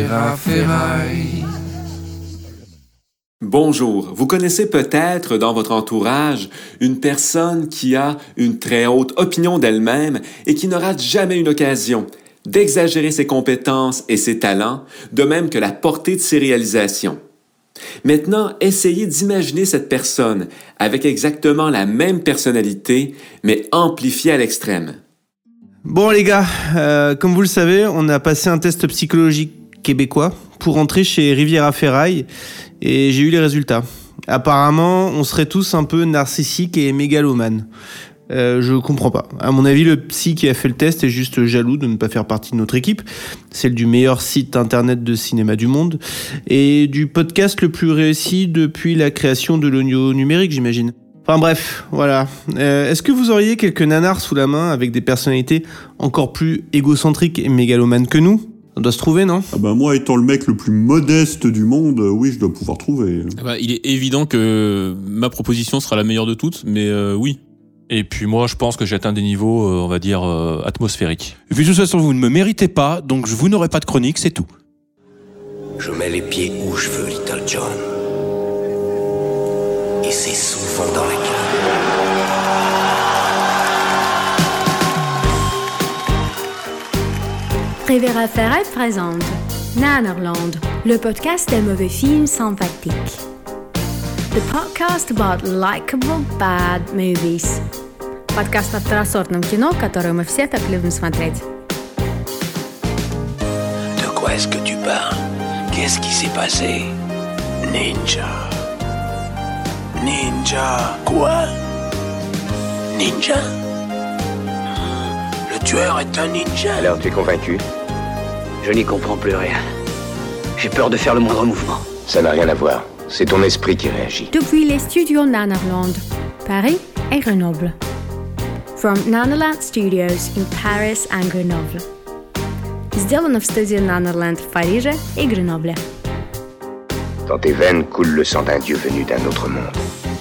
à ferraille. Bonjour, vous connaissez peut-être dans votre entourage une personne qui a une très haute opinion d'elle-même et qui ne rate jamais une occasion d'exagérer ses compétences et ses talents, de même que la portée de ses réalisations. Maintenant, essayez d'imaginer cette personne avec exactement la même personnalité, mais amplifiée à l'extrême. Bon les gars, comme vous le savez, on a passé un test psychologique québécois pour entrer chez Riviera Ferraille et j'ai eu les résultats. Apparemment, on serait tous un peu narcissiques et mégalomanes. Je comprends pas. À mon avis, le psy qui a fait le test est juste jaloux de ne pas faire partie de notre équipe, celle du meilleur site internet de cinéma du monde et du podcast le plus réussi depuis la création de l'audio numérique, j'imagine. Enfin bref, voilà. Est-ce que vous auriez quelques nanars sous la main avec des personnalités encore plus égocentriques et mégalomanes que nous ? Ça doit se trouver, non ? Ah bah moi, étant le mec le plus modeste du monde, oui, je dois pouvoir trouver. Il est évident que ma proposition sera la meilleure de toutes, mais oui. Et puis moi, je pense que j'ai atteint des niveaux, on va dire, atmosphériques. Et puis de toute façon, vous ne me méritez pas, donc vous n'aurez pas de chronique, c'est tout. Je mets les pieds où je veux, Little John. Et c'est souvent dans la gueule. Riviera Ferraille présente Nanarland, le podcast des mauvais films sympathiques. The podcast about likable bad movies. Подкаст о второсортном кино, которое мы все так любим смотреть. De quoi est-ce que tu parles? Qu'est-ce qui s'est passé? Ninja. Ninja. Quoi? Ninja? Le tueur est un ninja. Alors, tu es convaincu? Je n'y comprends plus rien. J'ai peur de faire le moindre mouvement. Ça n'a rien à voir. C'est ton esprit qui réagit. Depuis les studios Nanarland, Paris et Grenoble. From Nanarland Studios in Paris and Grenoble. Сделано в студии Nanarland в Париже и Гренобле. Dans tes veines coule le sang d'un dieu venu d'un autre monde.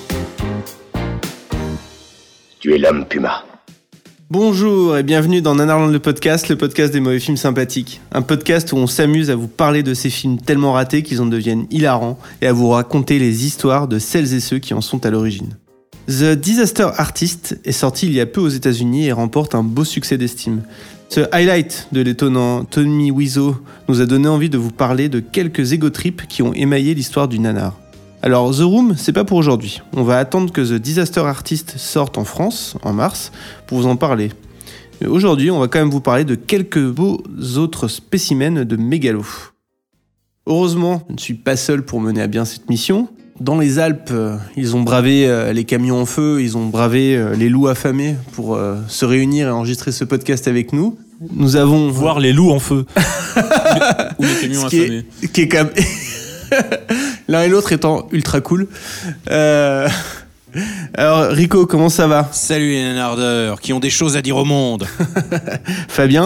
Tu es l'homme Puma. Bonjour et bienvenue dans Nanarland le podcast des mauvais films sympathiques. Un podcast où on s'amuse à vous parler de ces films tellement ratés qu'ils en deviennent hilarants et à vous raconter les histoires de celles et ceux qui en sont à l'origine. The Disaster Artist est sorti il y a peu aux États-Unis et remporte un beau succès d'estime. Ce highlight de l'étonnant Tommy Wiseau nous a donné envie de vous parler de quelques égotrips qui ont émaillé l'histoire du nanar. Alors The Room, c'est pas pour aujourd'hui. On va attendre que The Disaster Artist sorte en France, en mars, pour vous en parler. Mais aujourd'hui, on va quand même vous parler de quelques beaux autres spécimens de mégalos. Heureusement, je ne suis pas seul pour mener à bien cette mission. Dans les Alpes, ils ont bravé les camions en feu, ils ont bravé les loups affamés pour se réunir et enregistrer ce podcast avec nous. Nous avons... Voir les loups en feu. Ou les camions affamés. Qui est quand même... L'un et l'autre étant ultra cool. Alors Rico, comment ça va ? Salut les nanardeurs, qui ont des choses à dire au monde. Fabien ?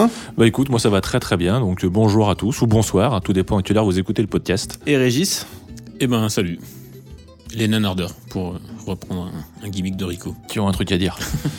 Bah écoute, moi ça va très très bien, donc bonjour à tous, ou bonsoir, tout dépend à quelle heure vous écoutez le podcast. Et Régis ? Eh ben salut. Les nanardeurs, pour reprendre un gimmick de Rico. Qui ont un truc à dire.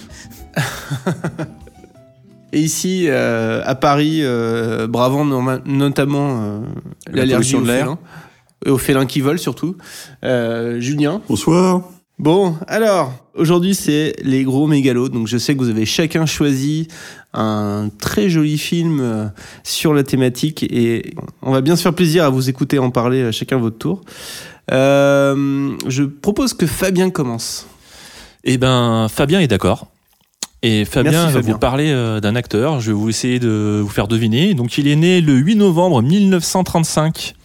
Et ici, à Paris, bravant notamment l'allergie de l'air. Aux félins qui volent surtout. Julien. Bonsoir. Bon, alors, aujourd'hui c'est les gros mégalos, donc je sais que vous avez chacun choisi un très joli film sur la thématique et on va bien se faire plaisir à vous écouter en parler chacun à votre tour. Je propose que Fabien commence. Eh ben, Fabien est d'accord. Et Fabien va vous parler d'un acteur, je vais vous essayer de vous faire deviner. Donc il est né le 8 novembre 1935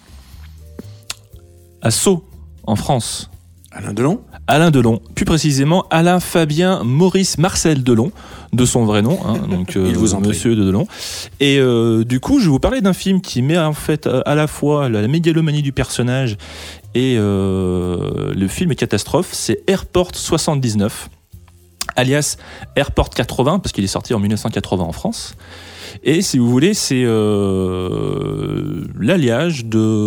à Sceaux, en France. Alain Delon ? Alain Delon, plus précisément Alain Fabien Maurice Marcel Delon, de son vrai nom, hein, donc Il vous en Monsieur de Delon. Et du coup, je vais vous parler d'un film qui met en fait à la fois la mégalomanie du personnage et le film est catastrophe, c'est Airport 79, alias Airport 80, parce qu'il est sorti en 1980 en France. Et si vous voulez, c'est l'alliage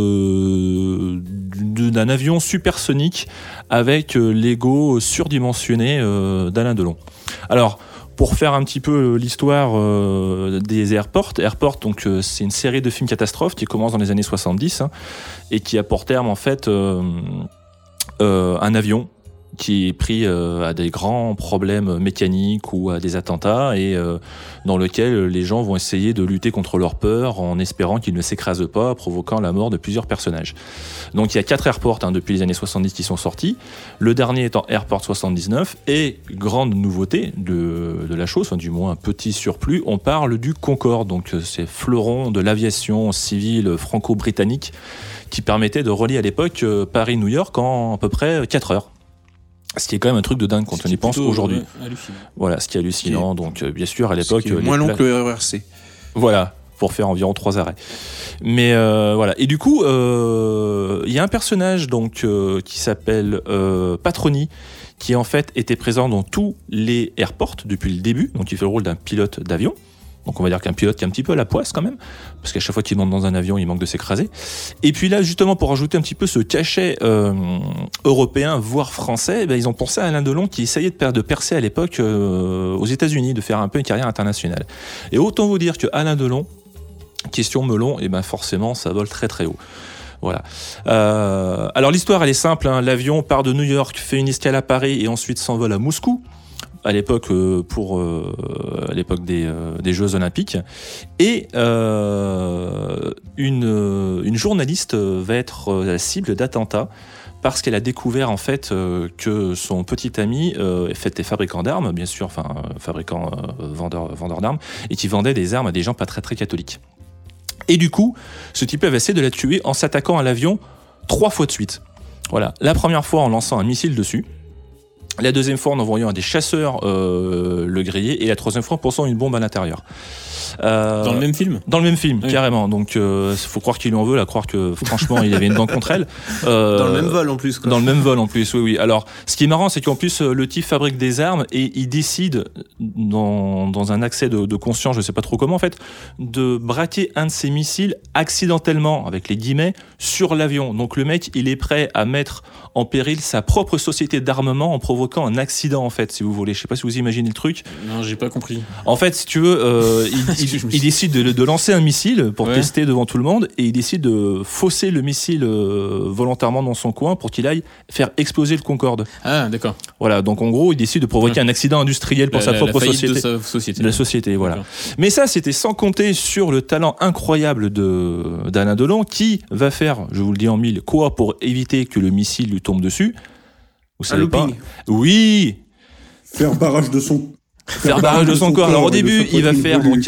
d'un avion supersonique avec l'ego surdimensionné d'Alain Delon. Alors, Pour faire un petit peu l'histoire des Airport, donc c'est une série de films catastrophes qui commence dans les années 70 et qui a pour terme en fait un avion qui est pris à des grands problèmes mécaniques ou à des attentats et dans lequel les gens vont essayer de lutter contre leur peur en espérant qu'ils ne s'écrasent pas, provoquant la mort de plusieurs personnages. Donc il y a 4 airports depuis les années 70 qui sont sortis, le dernier étant Airport 79 et grande nouveauté de la chose, du moins un petit surplus, on parle du Concorde, donc c'est fleuron de l'aviation civile franco-britannique qui permettait de relier à l'époque Paris-New York en à peu près 4 heures. Ce qui est quand même un truc de dingue quand on y pense aujourd'hui. Voilà, ce qui est hallucinant. Donc, bien sûr, à l'époque. Moins long que le RERC. Voilà, pour faire environ 3 arrêts. Mais voilà. Et du coup, il y a un personnage donc qui s'appelle Patroni, qui en fait était présent dans tous les airports depuis le début. Donc, il fait le rôle d'un pilote d'avion. Donc on va dire qu'un pilote qui est un petit peu à la poisse quand même, parce qu'à chaque fois qu'il monte dans un avion, il manque de s'écraser. Et puis là, justement, pour rajouter un petit peu ce cachet européen, voire français, ils ont pensé à Alain Delon qui essayait de percer à l'époque aux États-Unis, de faire un peu une carrière internationale. Et autant vous dire que Alain Delon, question melon, forcément, ça vole très très haut. Voilà. Alors l'histoire, elle est simple. L'avion part de New York, fait une escale à Paris et ensuite s'envole à Moscou. À l'époque à l'époque des Jeux Olympiques, et une journaliste va être la cible d'attentats parce qu'elle a découvert en fait que son petit ami était fabricant d'armes, bien sûr, vendeur d'armes, et qui vendait des armes à des gens pas très très catholiques. Et du coup, ce type va essayer de la tuer en s'attaquant à l'avion 3 fois de suite. Voilà, la première fois en lançant un missile dessus. La deuxième fois en envoyant à des chasseurs le griller, et la troisième fois en posant une bombe à l'intérieur. Dans le même film ? Dans le même film, oui. Carrément. Donc faut croire qu'il lui en veut, là, croire que franchement il avait une dent contre elle. Dans le même vol en plus, quoi. Dans le même vol en plus, oui. Alors, ce qui est marrant, c'est qu'en plus le type fabrique des armes et il décide, dans un accès de conscience, je sais pas trop comment en fait, de braquer un de ses missiles accidentellement, avec les guillemets, sur l'avion. Donc le mec, il est prêt à mettre en péril sa propre société d'armement en provoquant un accident, en fait, si vous voulez. Je sais pas si vous imaginez le truc. Non, j'ai pas compris. En fait, si tu veux, il décide de lancer un missile pour tester devant tout le monde, et il décide de fausser le missile volontairement dans son coin pour qu'il aille faire exploser le Concorde. Ah, d'accord. Voilà, donc en gros, il décide de provoquer un accident industriel pour sa propre société. De sa société. La société, voilà. D'accord. Mais ça, c'était sans compter sur le talent incroyable d'Alain Delon, qui va faire, je vous le dis en mille, quoi pour éviter que le missile lui tombe dessus. Vous savez pas ? Oui. Faire barrage de son corps. Alors au début, il va faire donc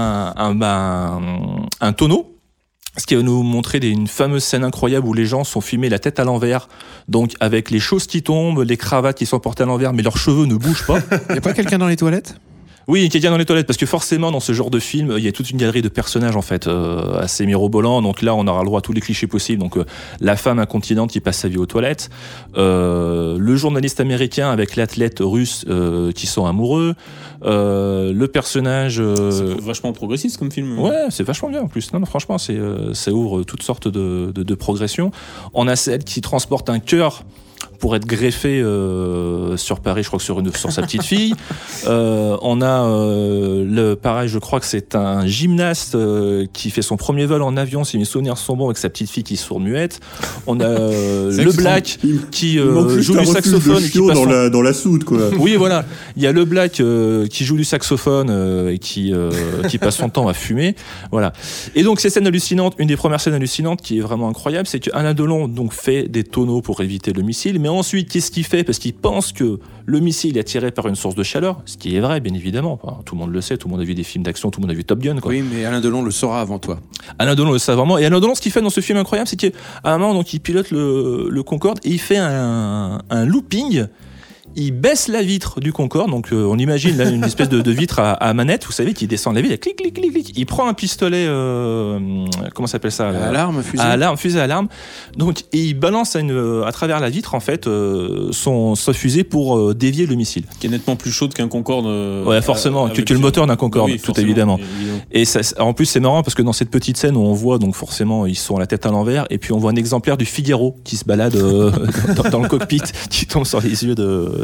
un tonneau, ce qui va nous montrer une fameuse scène incroyable où les gens sont filmés la tête à l'envers, donc avec les choses qui tombent, les cravates qui sont portées à l'envers, mais leurs cheveux ne bougent pas. Il n'y a pas quelqu'un dans les toilettes ? Oui, quelqu'un dans les toilettes, parce que forcément, dans ce genre de film, il y a toute une galerie de personnages, en fait, assez mirobolants. Donc là, on aura le droit à tous les clichés possibles. Donc, la femme incontinente qui passe sa vie aux toilettes, le journaliste américain avec l'athlète russe qui sont amoureux, le personnage... C'est vachement progressiste comme film. Ouais, c'est vachement bien, en plus. Non, franchement, ça ouvre toutes sortes de progressions. On a celle qui transporte un cœur pour être greffé sur Paris, je crois que sur sa petite fille. On a pareil, je crois que c'est un gymnaste qui fait son premier vol en avion, si mes souvenirs sont bons, avec sa petite fille qui est sourde-muette. On a le Black qui joue du saxophone et qui passe dans la soude, quoi. Oui, voilà. Il y a le Black qui joue du saxophone et qui passe son temps à fumer. Voilà. Et donc ces scènes hallucinantes, une des premières scènes hallucinantes qui est vraiment incroyable, c'est qu'Alain Delon donc fait des tonneaux pour éviter le missile. Mais ensuite, qu'est-ce qu'il fait ? Parce qu'il pense que le missile est attiré par une source de chaleur, ce qui est vrai, bien évidemment. Enfin, tout le monde le sait, tout le monde a vu des films d'action, tout le monde a vu Top Gun, quoi. Oui, mais Alain Delon le saura avant toi. Alain Delon le sait vraiment. Et Alain Delon, ce qu'il fait dans ce film incroyable, c'est qu'à un moment, donc, il pilote le Concorde et il fait un looping. Il baisse la vitre du Concorde, donc on imagine là une espèce de vitre à manette, vous savez, qui descend la vitre, clic, clic, clic, clic. Il prend un pistolet, comment ça s'appelle ça ? Alarme, fusée. Fusée à alarme. Donc, et il balance à travers la vitre, en fait, sa fusée pour dévier le missile. Qui est nettement plus chaude qu'un Concorde. Ouais, forcément, que le moteur d'un Concorde, oui, tout évidemment. Et ça, en plus, c'est marrant parce que dans cette petite scène où on voit, donc forcément, ils sont la tête à l'envers, et puis on voit un exemplaire du Figaro qui se balade dans le cockpit, qui tombe sur les yeux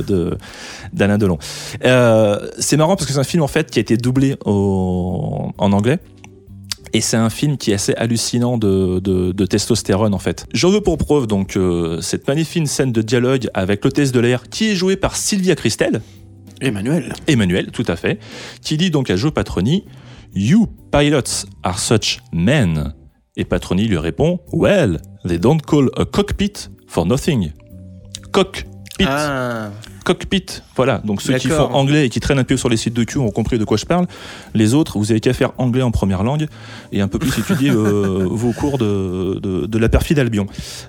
d'Alain Delon. C'est marrant parce que c'est un film en fait qui a été doublé en anglais. Et c'est un film qui est assez hallucinant de testostérone en fait. J'en veux pour preuve donc cette magnifique scène de dialogue avec l'hôtesse de l'air qui est jouée par Sylvia Kristel. Emmanuel, tout à fait. Qui dit donc à Joe Patroni « You pilots are such men ». Et Patroni lui répond « Well, they don't call a cockpit for nothing ». Cockpit. Cockpit, voilà. Donc ceux qui font anglais et qui traînent un peu sur les sites de cul ont compris de quoi je parle. Les autres, vous avez qu'à faire anglais en première langue et un peu plus étudier vos cours de la perfide Albion.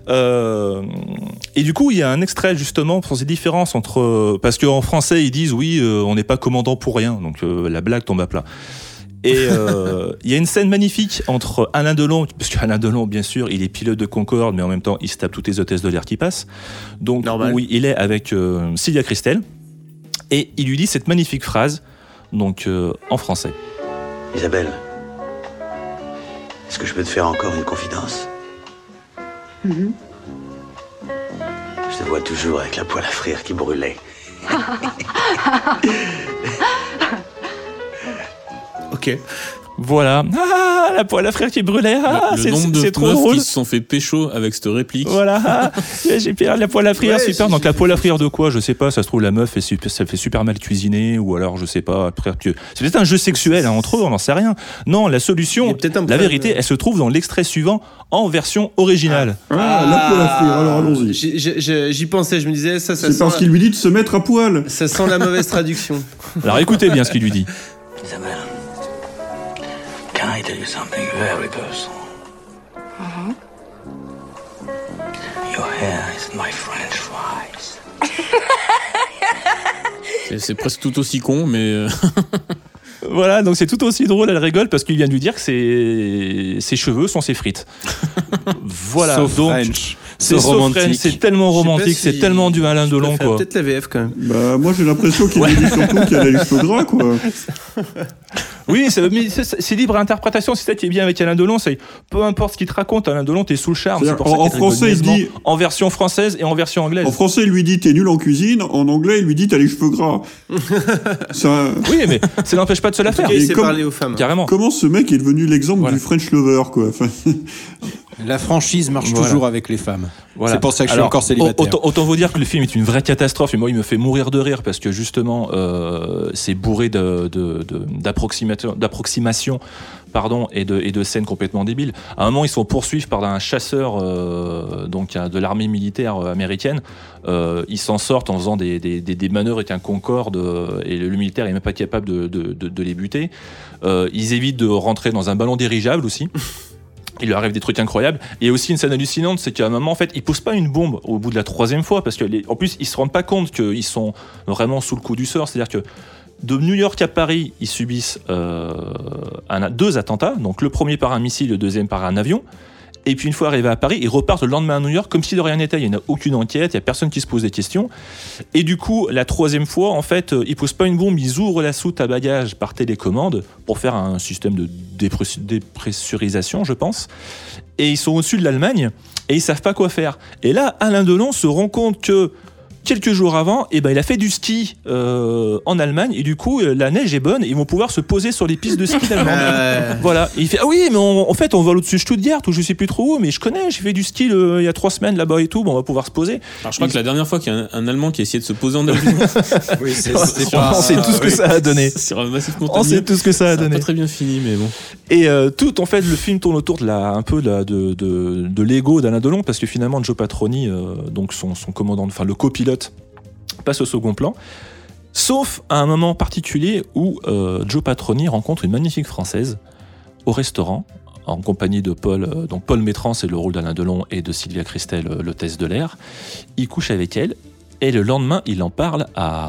Et du coup, il y a un extrait justement pour ces différences entre... parce qu'en français, ils disent oui, on n'est pas commandant pour rien. Donc la blague tombe à plat. Et il y a une scène magnifique entre Alain Delon, parce qu'Alain Delon, bien sûr, il est pilote de Concorde, mais en même temps, il se tape toutes les hôtesses de l'air qui passent. Donc, oui, il est avec Sylvia Kristel, et il lui dit cette magnifique phrase, donc en français. Isabelle, est-ce que je peux te faire encore une confidence? Je te vois toujours avec la poêle à frire qui brûlait. Ok. Voilà. Ah, la poêle à frire qui brûlait. Ah, le nombre de c'est trop meufs drôle. qui se sont fait pécho avec cette réplique. Voilà. Ah, j'ai perdu la poêle à frire, super. Donc la poêle à frire de quoi? Je sais pas. Ça se trouve la meuf ça fait super mal cuisiner, ou alors je sais pas. C'est peut-être un jeu sexuel entre eux, on n'en sait rien. Non, la solution, la vérité, elle se trouve dans l'extrait suivant en version originale. La poêle à frire. Alors allons-y. J'y pensais, je me disais ça C'est parce qu'il lui dit de se mettre à poil. Ça sent la mauvaise traduction. Alors écoutez bien ce qu'il lui dit. Isabelle, can I tell you something very personal? Your hair is my French fries. C'est presque tout aussi con, mais... Voilà, donc c'est tout aussi drôle, elle rigole parce qu'il vient de lui dire que ses cheveux sont ses frites. Voilà, So donc French. c'est romantique, c'est tellement romantique, c'est tellement du Alain Delon quoi. Peut-être la VF quand même. Bah, moi j'ai l'impression qu'il dit surtout qu'il a les cheveux gras, quoi. Oui, c'est libre à interprétation, c'est ça qui est bien avec Alain Delon, c'est peu importe ce qu'il te raconte, Alain Delon, t'es sous le charme. C'est pour ça en français, il dit en version française et en version anglaise. En français, il lui dit t'es nul en cuisine, en anglais, il lui dit t'as les cheveux gras. Oui, mais ça n'empêche pas de se la faire. Il sait parler aux femmes. Carrément. Comment ce mec est devenu l'exemple du French lover, quoi. Enfin... La franchise marche toujours avec les femmes. Voilà. C'est pour ça que je suis encore célibataire. Autant vous dire que le film est une vraie catastrophe et moi il me fait mourir de rire parce que justement c'est bourré d'approximations et de scènes complètement débiles. À un moment ils sont poursuivis par un chasseur donc de l'armée militaire américaine. Ils s'en sortent en faisant des manœuvres avec un Concorde et le militaire est même pas capable de les buter. Ils évitent de rentrer dans un ballon dirigeable aussi. Il lui arrive des trucs incroyables. Et il y a aussi une scène hallucinante, c'est qu'à un moment, en fait, ils posent pas une bombe au bout de la 3e fois, parce qu'en plus, ils se rendent pas compte qu'ils sont vraiment sous le coup du sort. C'est-à-dire que de New York à Paris, ils subissent 2 attentats. Donc le premier par un missile, le deuxième par un avion. Et puis une fois arrivés à Paris, ils repartent le lendemain à New York comme si de rien n'était. Il n'y a aucune enquête, il n'y a personne qui se pose des questions. Et du coup, la 3e fois, en fait, ils posent pas une bombe, ils ouvrent la soute à bagages par télécommande pour faire un système de dépressurisation, je pense. Et ils sont au-dessus de l'Allemagne et ils savent pas quoi faire. Et là, Alain Delon se rend compte que quelques jours avant, il a fait du ski en Allemagne et du coup la neige est bonne et ils vont pouvoir se poser sur les pistes de ski d'Allemagne. Voilà. Et il fait oui mais en fait on va au-dessus de Stuttgart ou je sais plus trop où mais je connais, j'ai fait du ski il y a 3 semaines là-bas et tout, on va pouvoir se poser. Alors je crois que la dernière fois qu'il y a un Allemand qui a essayé de se poser en avion, on sait tout ce que ça a donné. On sait tout ce que ça a donné. Pas très bien fini mais bon. Et tout en fait le film tourne autour de l'ego d'Alain Delon parce que finalement Joe Patroni donc son commandant, enfin le copilote passe au second plan, sauf à un moment particulier où Joe Patroni rencontre une magnifique Française au restaurant en compagnie de Paul. Donc Paul Métran, c'est le rôle d'Alain Delon, et de Sylvia Kristel, l'hôtesse de l'air. Il couche avec elle et le lendemain, il en parle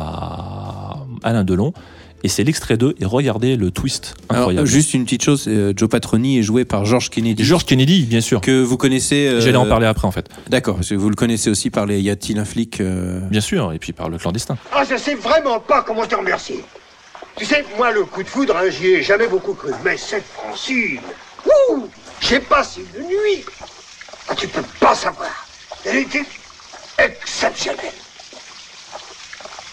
à Alain Delon. Et c'est l'extrait 2, et regardez le twist incroyable. Alors, juste une petite chose, Joe Patroni est joué par George Kennedy. George Kennedy, bien sûr. Que vous connaissez... J'allais en parler après, en fait. D'accord, parce que vous le connaissez aussi par les Y a-t-il un flic Bien sûr, et puis par le clandestin. Ah, je sais vraiment pas comment te remercier. Tu sais, moi, le coup de foudre, j'y ai jamais beaucoup cru. Mais cette Francine, j'ai passé une nuit. Ah, tu peux pas savoir. Elle était exceptionnelle.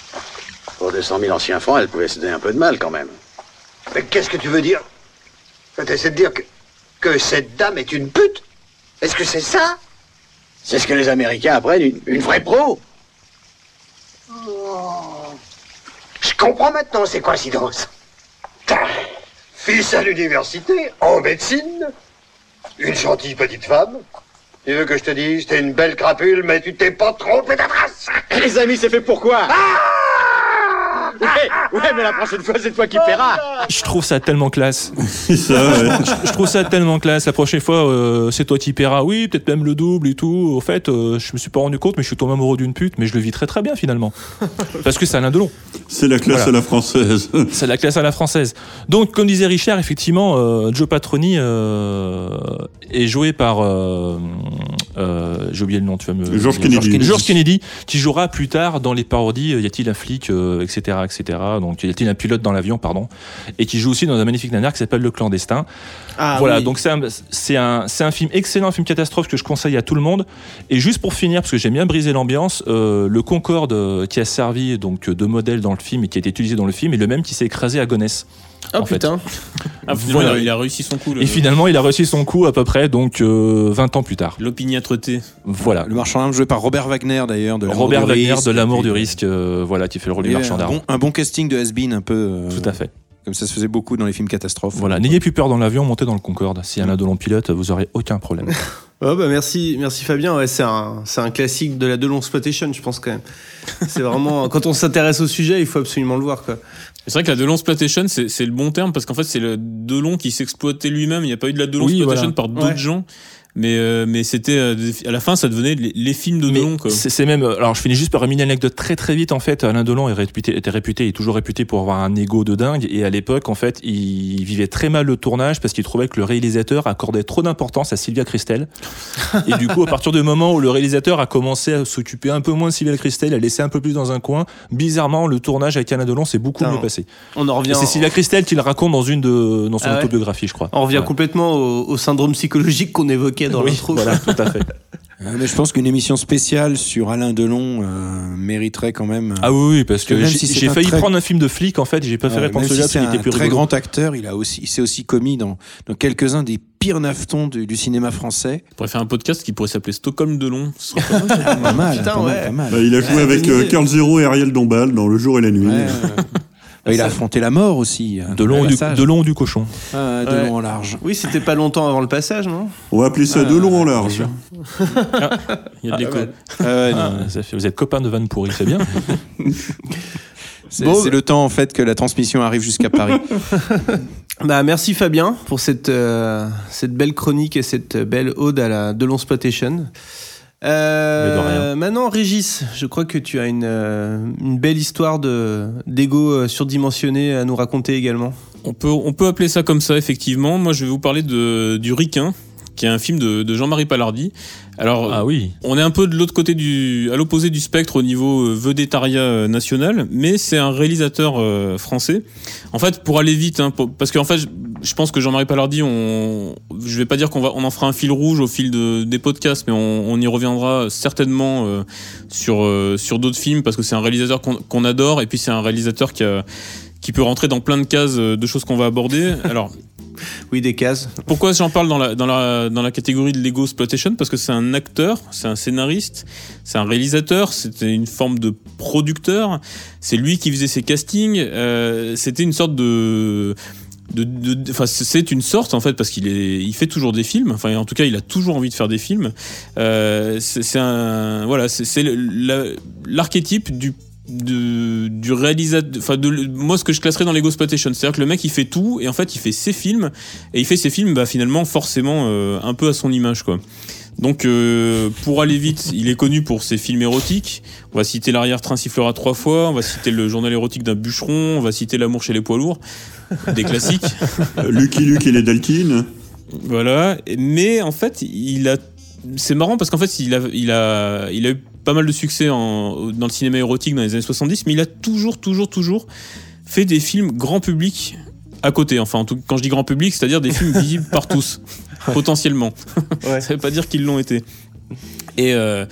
200 000 anciens francs, elle pouvait se donner un peu de mal quand même. Mais qu'est-ce que tu veux dire? T'essaies de dire que cette dame est une pute? Est-ce que c'est ça? C'est ce que les Américains apprennent, une vraie pro. Je comprends maintenant ces coïncidences. Fils à l'université, en médecine, une gentille petite femme. Tu veux que je te dise, t'es une belle crapule, mais tu t'es pas trompé d'adresse. Les amis, c'est fait pourquoi? Ouais, mais la prochaine fois, c'est toi qui paieras. Je trouve ça tellement classe. C'est ça, ouais. Je trouve ça tellement classe. La prochaine fois, c'est toi qui paieras. Oui, peut-être même le double et tout. Au fait, je me suis pas rendu compte, mais je suis tombé amoureux d'une pute, mais je le vis très très bien finalement. Parce que c'est Alain Delon. C'est la classe à la française. C'est la classe à la française. Donc, comme disait Richard, effectivement, Joe Patroni est joué par... j'ai oublié le nom, tu vas me... George Kennedy. George Kennedy, qui jouera plus tard dans les parodies Y a-t-il un flic, etc. Donc, Y a-t-il un pilote dans l'avion, pardon. Et qui joue aussi dans un magnifique nanar qui s'appelle Le Clandestin. Ah, voilà, oui. donc c'est un film excellent, un film catastrophe que je conseille à tout le monde. Et juste pour finir, parce que j'aime bien briser l'ambiance, le Concorde qui a servi donc de modèle dans le film et qui a été utilisé dans le film est le même qui s'est écrasé à Gonesse. Oh putain. Finalement, il a réussi son coup. Et finalement, il a réussi son coup à peu près donc 20 ans plus tard. L'opiniâtreté. Voilà. Le marchand d'armes joué par Robert Wagner d'ailleurs. Robert Wagner de L'Amour du risque, voilà, qui fait le rôle du marchand d'armes. Un bon casting de has-been un peu. Tout à fait. Comme ça se faisait beaucoup dans les films catastrophes. Voilà, n'ayez plus peur dans l'avion, montez dans le Concorde. Si Alain Delon pilote, vous aurez aucun problème. Oh bah merci Fabien. Ouais, c'est un classique de la Delon-Sploitation, je pense quand même. C'est vraiment quand on s'intéresse au sujet, il faut absolument le voir quoi. C'est vrai que la Delon-Sploitation, c'est le bon terme parce qu'en fait, c'est le Delon qui s'exploitait lui-même. Il n'y a pas eu de la Delon-Sploitation par d'autres gens. Mais c'était à la fin ça devenait les films de Delon quoi. C'est même alors je finis juste par une anecdote très très vite en fait. Alain Delon est toujours réputé pour avoir un ego de dingue et à l'époque en fait il vivait très mal le tournage parce qu'il trouvait que le réalisateur accordait trop d'importance à Sylvia Kristel et du coup à partir du moment où le réalisateur a commencé à s'occuper un peu moins de Sylvia Kristel, à laisser un peu plus dans un coin, bizarrement le tournage avec Alain Delon s'est beaucoup mieux passé. On en revient. Et c'est Sylvia Kristel qui le raconte dans son autobiographie je crois. On revient complètement au syndrome psychologique qu'on évoquait dans l'intro. Voilà, tout à fait. Mais je pense qu'une émission spéciale sur Alain Delon mériterait quand même. Ah oui, parce que même si j'ai failli prendre un film de flic en fait, j'ai préféré prendre celui-là parce qu'il était plus très rigolo. grand acteur, il s'est aussi commis dans quelques-uns des pires naftons du cinéma français. On pourrait faire un podcast qui pourrait s'appeler Stockholm Delon. Pas mal, Putain, pas mal. Il a joué avec Carl Zero et Ariel Dombal dans Le Jour et la Nuit. Il a affronté la mort aussi. De long du cochon. De long en large. Oui, c'était pas longtemps avant le passage, non? On va appeler ça De long en large. Il y a de l'écho. Vous êtes copains de Van Pourri, c'est bien. C'est le temps en fait que la transmission arrive jusqu'à Paris. Bah merci Fabien pour cette belle chronique et cette belle ode à la Delon-Sploitation. Maintenant, Régis, je crois que tu as une belle histoire d'ego surdimensionné à nous raconter également. On peut appeler ça comme ça, effectivement. Moi, je vais vous parler du Ricain, qui est un film de Jean-Marie Palardi. Alors, on est un peu de l'autre côté à l'opposé du spectre au niveau vedettariat national, mais c'est un réalisateur français. En fait, pour aller vite, parce qu'en fait, je pense que Jean-Marie Palardi, je vais pas dire qu'on en fera un fil rouge au fil des podcasts, mais on y reviendra certainement sur d'autres films, parce que c'est un réalisateur qu'on adore, et puis c'est un réalisateur qui peut rentrer dans plein de cases de choses qu'on va aborder. Alors. Oui, des cases. Pourquoi j'en parle dans la catégorie de l'ego exploitation? Parce que c'est un acteur, c'est un scénariste, c'est un réalisateur, c'était une forme de producteur. C'est lui qui faisait ses castings. C'était une sorte c'est une sorte en fait parce qu'il fait toujours des films. Enfin, en tout cas, il a toujours envie de faire des films. C'est l'archétype du réalisateur, moi ce que je classerais dans l'ego exploitation, c'est-à-dire que le mec il fait tout et en fait il fait ses films et il fait ses films finalement forcément un peu à son image quoi. Donc pour aller vite, il est connu pour ses films érotiques. On va citer L'arrière-train sifflera 3 fois, on va citer Le journal érotique d'un bûcheron, on va citer L'amour chez les poids lourds, des classiques. Lucky Luke et les Dalkins. Voilà, mais en fait c'est marrant parce qu'en fait il a eu pas mal de succès dans le cinéma érotique dans les années 70, mais il a toujours fait des films grand public à côté. Enfin, quand je dis grand public, c'est-à-dire des films visibles par tous, potentiellement. Ça veut pas dire qu'ils l'ont été. Et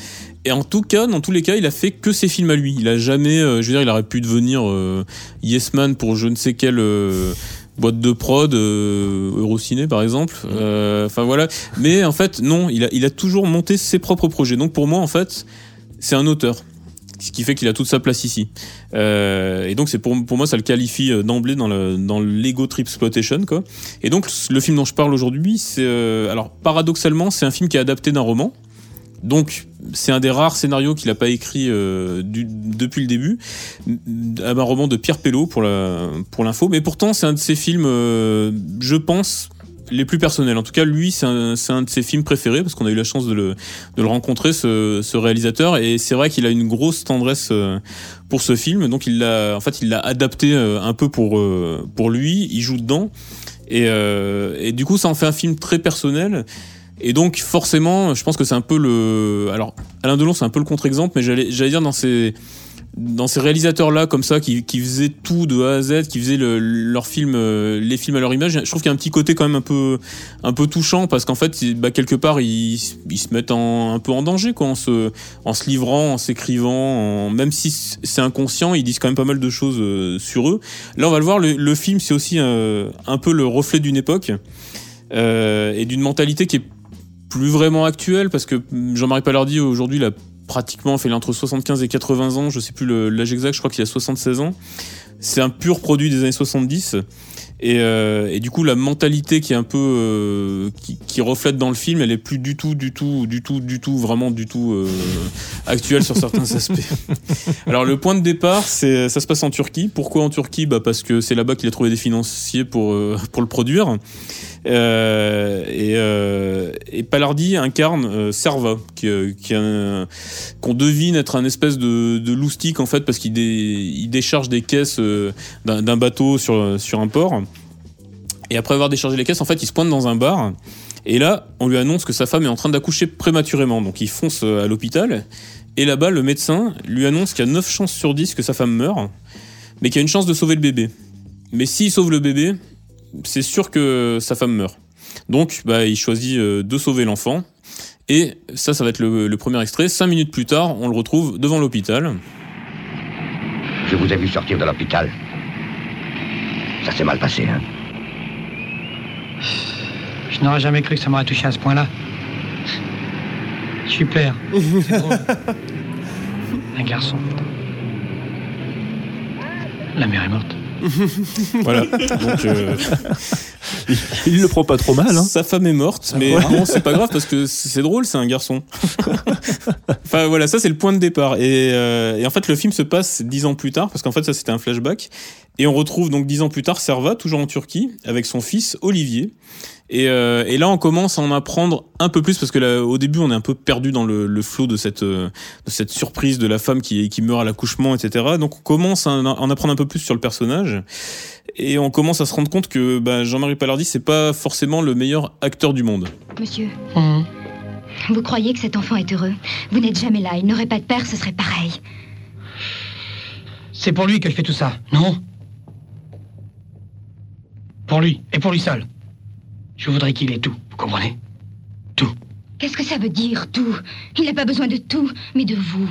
Et en tout cas, dans tous les cas, il a fait que ses films à lui. Il a jamais, je veux dire, il aurait pu devenir Yes Man pour je ne sais quelle boîte de prod, Eurociné par exemple. Enfin voilà. Mais en fait, non, il a toujours monté ses propres projets. Donc pour moi, en fait, c'est un auteur. Ce qui fait qu'il a toute sa place ici. Et donc c'est pour moi, ça le qualifie d'emblée dans l'ego tripsploitation, quoi. Et donc le film dont je parle aujourd'hui, c'est alors paradoxalement, c'est un film qui est adapté d'un roman. Donc c'est un des rares scénarios qu'il n'a pas écrit depuis le début, un roman de Pierre Pelot pour l'info. Mais pourtant c'est un de ses films, je pense, les plus personnels. En tout cas, lui, c'est un de ses films préférés parce qu'on a eu la chance de le rencontrer, ce réalisateur. Et c'est vrai qu'il a une grosse tendresse pour ce film. Donc il l'a adapté un peu pour lui. Il joue dedans. Et du coup, ça en fait un film très personnel. Et donc, forcément, je pense que c'est un peu alors, Alain Delon, c'est un peu le contre-exemple, mais j'allais dire dans ces réalisateurs-là, comme ça, qui faisaient tout de A à Z, qui faisaient leurs films, les films à leur image, je trouve qu'il y a un petit côté quand même un peu touchant, parce qu'en fait, quelque part, ils se mettent un peu en danger, quoi, en se livrant, en s'écrivant, même si c'est inconscient, ils disent quand même pas mal de choses sur eux. Là, on va le voir, le film, c'est aussi un peu le reflet d'une époque, et d'une mentalité qui est plus vraiment actuelle, parce que Jean-Marie Palardy, aujourd'hui, il a pratiquement fait entre 75 et 80 ans, je sais plus l'âge exact, je crois qu'il a 76 ans. C'est un pur produit des années 70. Et du coup, la mentalité qui est un peu qui reflète dans le film, elle est plus du tout actuelle sur certains aspects. Alors le point de départ, ça se passe en Turquie. Pourquoi en Turquie ? Parce que c'est là-bas qu'il a trouvé des financiers pour le produire. Et Palardy incarne Serva, qu'on devine être un espèce de loustic en fait, parce qu'il décharge des caisses d'un bateau sur un port. Et après avoir déchargé les caisses, en fait, il se pointe dans un bar. Et là, on lui annonce que sa femme est en train d'accoucher prématurément. Donc il fonce à l'hôpital. Et là-bas, le médecin lui annonce qu'il y a 9 chances sur 10 que sa femme meure, mais qu'il y a une chance de sauver le bébé. Mais s'il sauve le bébé, c'est sûr que sa femme meurt. Donc, il choisit de sauver l'enfant. Et ça va être le premier extrait. 5 minutes plus tard, on le retrouve devant l'hôpital. Je vous ai vu sortir de l'hôpital. Ça s'est mal passé, hein? Je n'aurais jamais cru que ça m'aurait touché à ce point-là. Je suis père. C'est drôle. Un garçon. La mère est morte. Voilà. Donc, il le prend pas trop mal, hein. Sa femme est morte, mais bon, c'est pas grave parce que c'est drôle, c'est un garçon. Enfin voilà, ça c'est le point de départ. Et en fait, le film se passe 10 ans plus tard, parce qu'en fait, ça c'était un flashback. Et on retrouve donc 10 ans plus tard Serva, toujours en Turquie, avec son fils Olivier. Et là, on commence à en apprendre un peu plus, parce que là, au début, on est un peu perdu dans le flot de cette surprise de la femme qui meurt à l'accouchement, etc. Donc, on commence à en apprendre un peu plus sur le personnage, et on commence à se rendre compte que Jean-Marie Palardy, c'est pas forcément le meilleur acteur du monde. Monsieur, vous croyez que cet enfant est heureux? Vous n'êtes jamais là, il n'aurait pas de père, ce serait pareil. C'est pour lui que je fais tout ça, non? Pour lui, et pour lui seul. Je voudrais qu'il ait tout, vous comprenez? Tout. Qu'est-ce que ça veut dire, tout? Il n'a pas besoin de tout, mais de vous.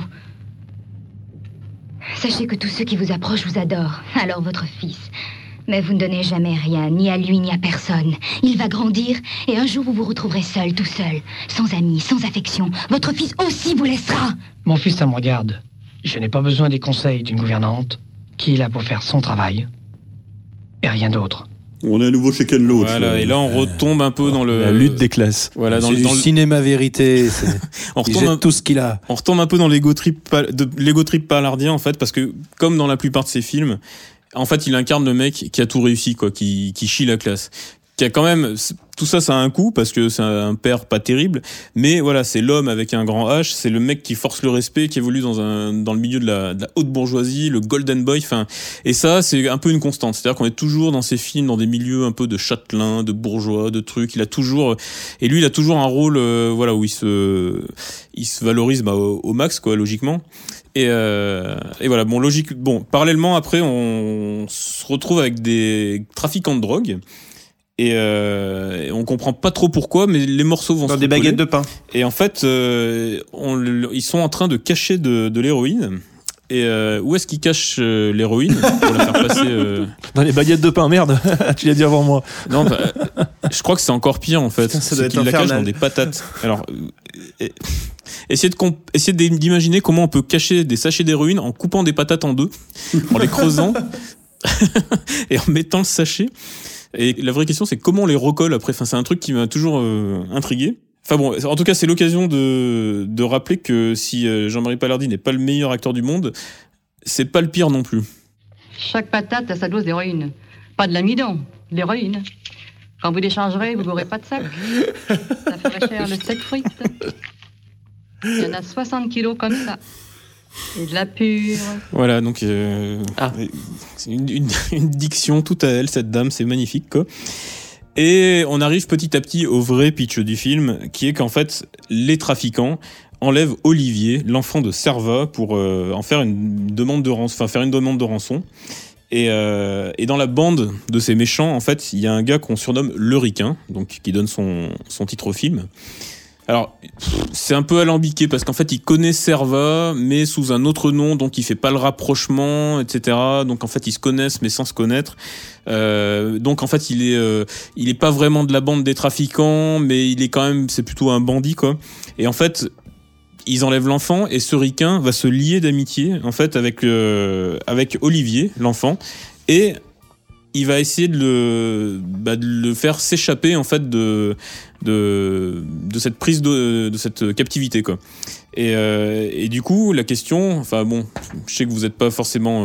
Sachez que tous ceux qui vous approchent vous adorent, alors votre fils. Mais vous ne donnez jamais rien, ni à lui, ni à personne. Il va grandir, et un jour vous vous retrouverez seul, tout seul, sans amis, sans affection. Votre fils aussi vous laissera. Mon fils, ça me regarde. Je n'ai pas besoin des conseils d'une gouvernante qui est là pour faire son travail, et rien d'autre. On est à nouveau chez Ken Loach. Voilà, et là on retombe un peu dans la lutte des classes. Voilà, dans le cinéma vérité. Il jette tout ce qu'il a. On retombe un peu dans l'ego trip palardien en fait, parce que comme dans la plupart de ses films, en fait il incarne le mec qui a tout réussi, quoi, qui chie la classe, qui a quand même tout ça, ça a un coût parce que c'est un père pas terrible, mais voilà, c'est l'homme avec un grand H, c'est le mec qui force le respect, qui évolue dans le milieu de la haute bourgeoisie, le golden boy, enfin, et ça c'est un peu une constante, c'est-à-dire qu'on est toujours dans ces films dans des milieux un peu de châtelains, de bourgeois, de trucs, il a toujours un rôle où il se valorise au max, quoi, logiquement. Et voilà, parallèlement après on se retrouve avec des trafiquants de drogue. Et on comprend pas trop pourquoi, mais les morceaux vont dans se des recoller. baguettes de pain. Et en fait, ils sont en train de cacher de l'héroïne. Et où est-ce qu'ils cachent l'héroïne pour la faire passer Dans les baguettes de pain, merde. Tu l'as dit avant moi. Non, je crois que c'est encore pire en fait. Putain, ça doit être qu'ils la cachent infernal. dans des patates. Alors, essayez d'imaginer comment on peut cacher des sachets d'héroïne en coupant des patates en deux, en les creusant et en mettant le sachet. Et la vraie question, c'est comment on les recolle après. Enfin, c'est un truc qui m'a toujours intrigué. Enfin bon, en tout cas, c'est l'occasion de rappeler que si Jean-Marie Palardi n'est pas le meilleur acteur du monde, c'est pas le pire non plus. Chaque patate a sa dose d'héroïne. Pas de l'amidon, de l'héroïne. Quand vous déchangerez, vous n'aurez pas de sac. Ça ferait cher le steak frites. Il y en a 60 kilos comme ça. Et de la pure. Voilà, donc c'est une diction toute à elle, cette dame, c'est magnifique, quoi. Et on arrive petit à petit au vrai pitch du film, qui est qu'en fait, les trafiquants enlèvent Olivier, l'enfant de Serva, pour en faire une demande de rançon. Et dans la bande de ces méchants, en fait, il y a un gars qu'on surnomme le Ricain, donc qui donne son titre au film. Alors, c'est un peu alambiqué parce qu'en fait, il connaît Serva, mais sous un autre nom, donc il fait pas le rapprochement, etc. Donc en fait, ils se connaissent, mais sans se connaître. Donc en fait, il est pas vraiment de la bande des trafiquants, mais il est quand même, c'est plutôt un bandit, quoi. Et en fait, ils enlèvent l'enfant et ce Ricain va se lier d'amitié, en fait, avec Olivier, l'enfant, et il va essayer de le faire s'échapper en fait de cette prise de cette captivité, quoi. Et du coup la question, enfin bon, je sais que vous n'êtes pas forcément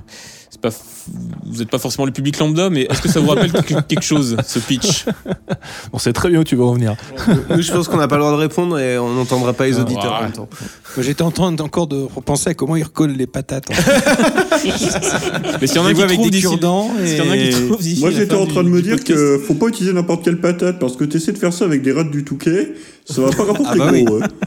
vous n'êtes pas forcément le public lambda, mais est-ce que ça vous rappelle quelque chose, ce pitch? On sait très bien où tu vas en venir. Nous, je pense qu'on n'a pas le droit de répondre et on n'entendra pas les auditeurs en même temps. Moi, j'étais en train encore de repenser à comment ils recollent les patates. Mais s'il y en a qui avec trouvent des d'ici- cure-dents s'il y en a qui trouvent d'ici Moi la j'étais fin en train de me du dire podcast. que faut pas utiliser n'importe quelle patate parce que t'essaies de faire ça avec des rats du Touquet, ça va pas rapporter bah gros. oui. Ouais.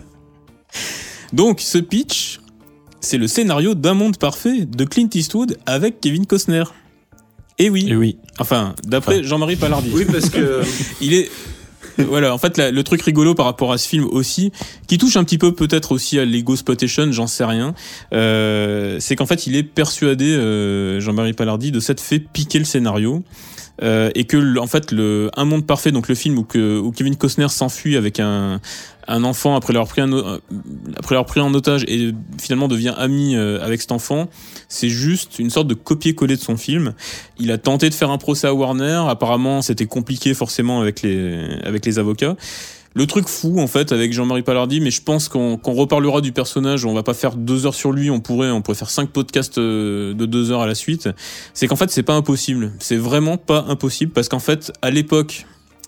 Donc ce pitch, c'est le scénario d'Un monde parfait de Clint Eastwood avec Kevin Costner. Et oui. Et oui. Enfin, d'après Jean-Marie Palardi. Oui, parce que il est. Voilà, en fait, le truc rigolo par rapport à ce film aussi, qui touche un petit peu peut-être aussi à l'ego-sploitation, j'en sais rien, c'est qu'en fait, il est persuadé, Jean-Marie Palardi, de s'être fait piquer le scénario. Et que en fait Un monde parfait, donc le film où Kevin Costner s'enfuit avec un enfant après l'avoir pris en otage et finalement devient ami avec cet enfant, c'est juste une sorte de copier-coller de son film. Il a tenté de faire un procès à Warner, apparemment c'était compliqué forcément avec les avocats. Le truc fou en fait avec Jean-Marie Palardi, mais je pense qu'on reparlera du personnage, on va pas faire 2 heures sur lui, on pourrait faire 5 podcasts de 2 heures à la suite, c'est qu'en fait c'est pas impossible, c'est vraiment pas impossible, parce qu'en fait à l'époque,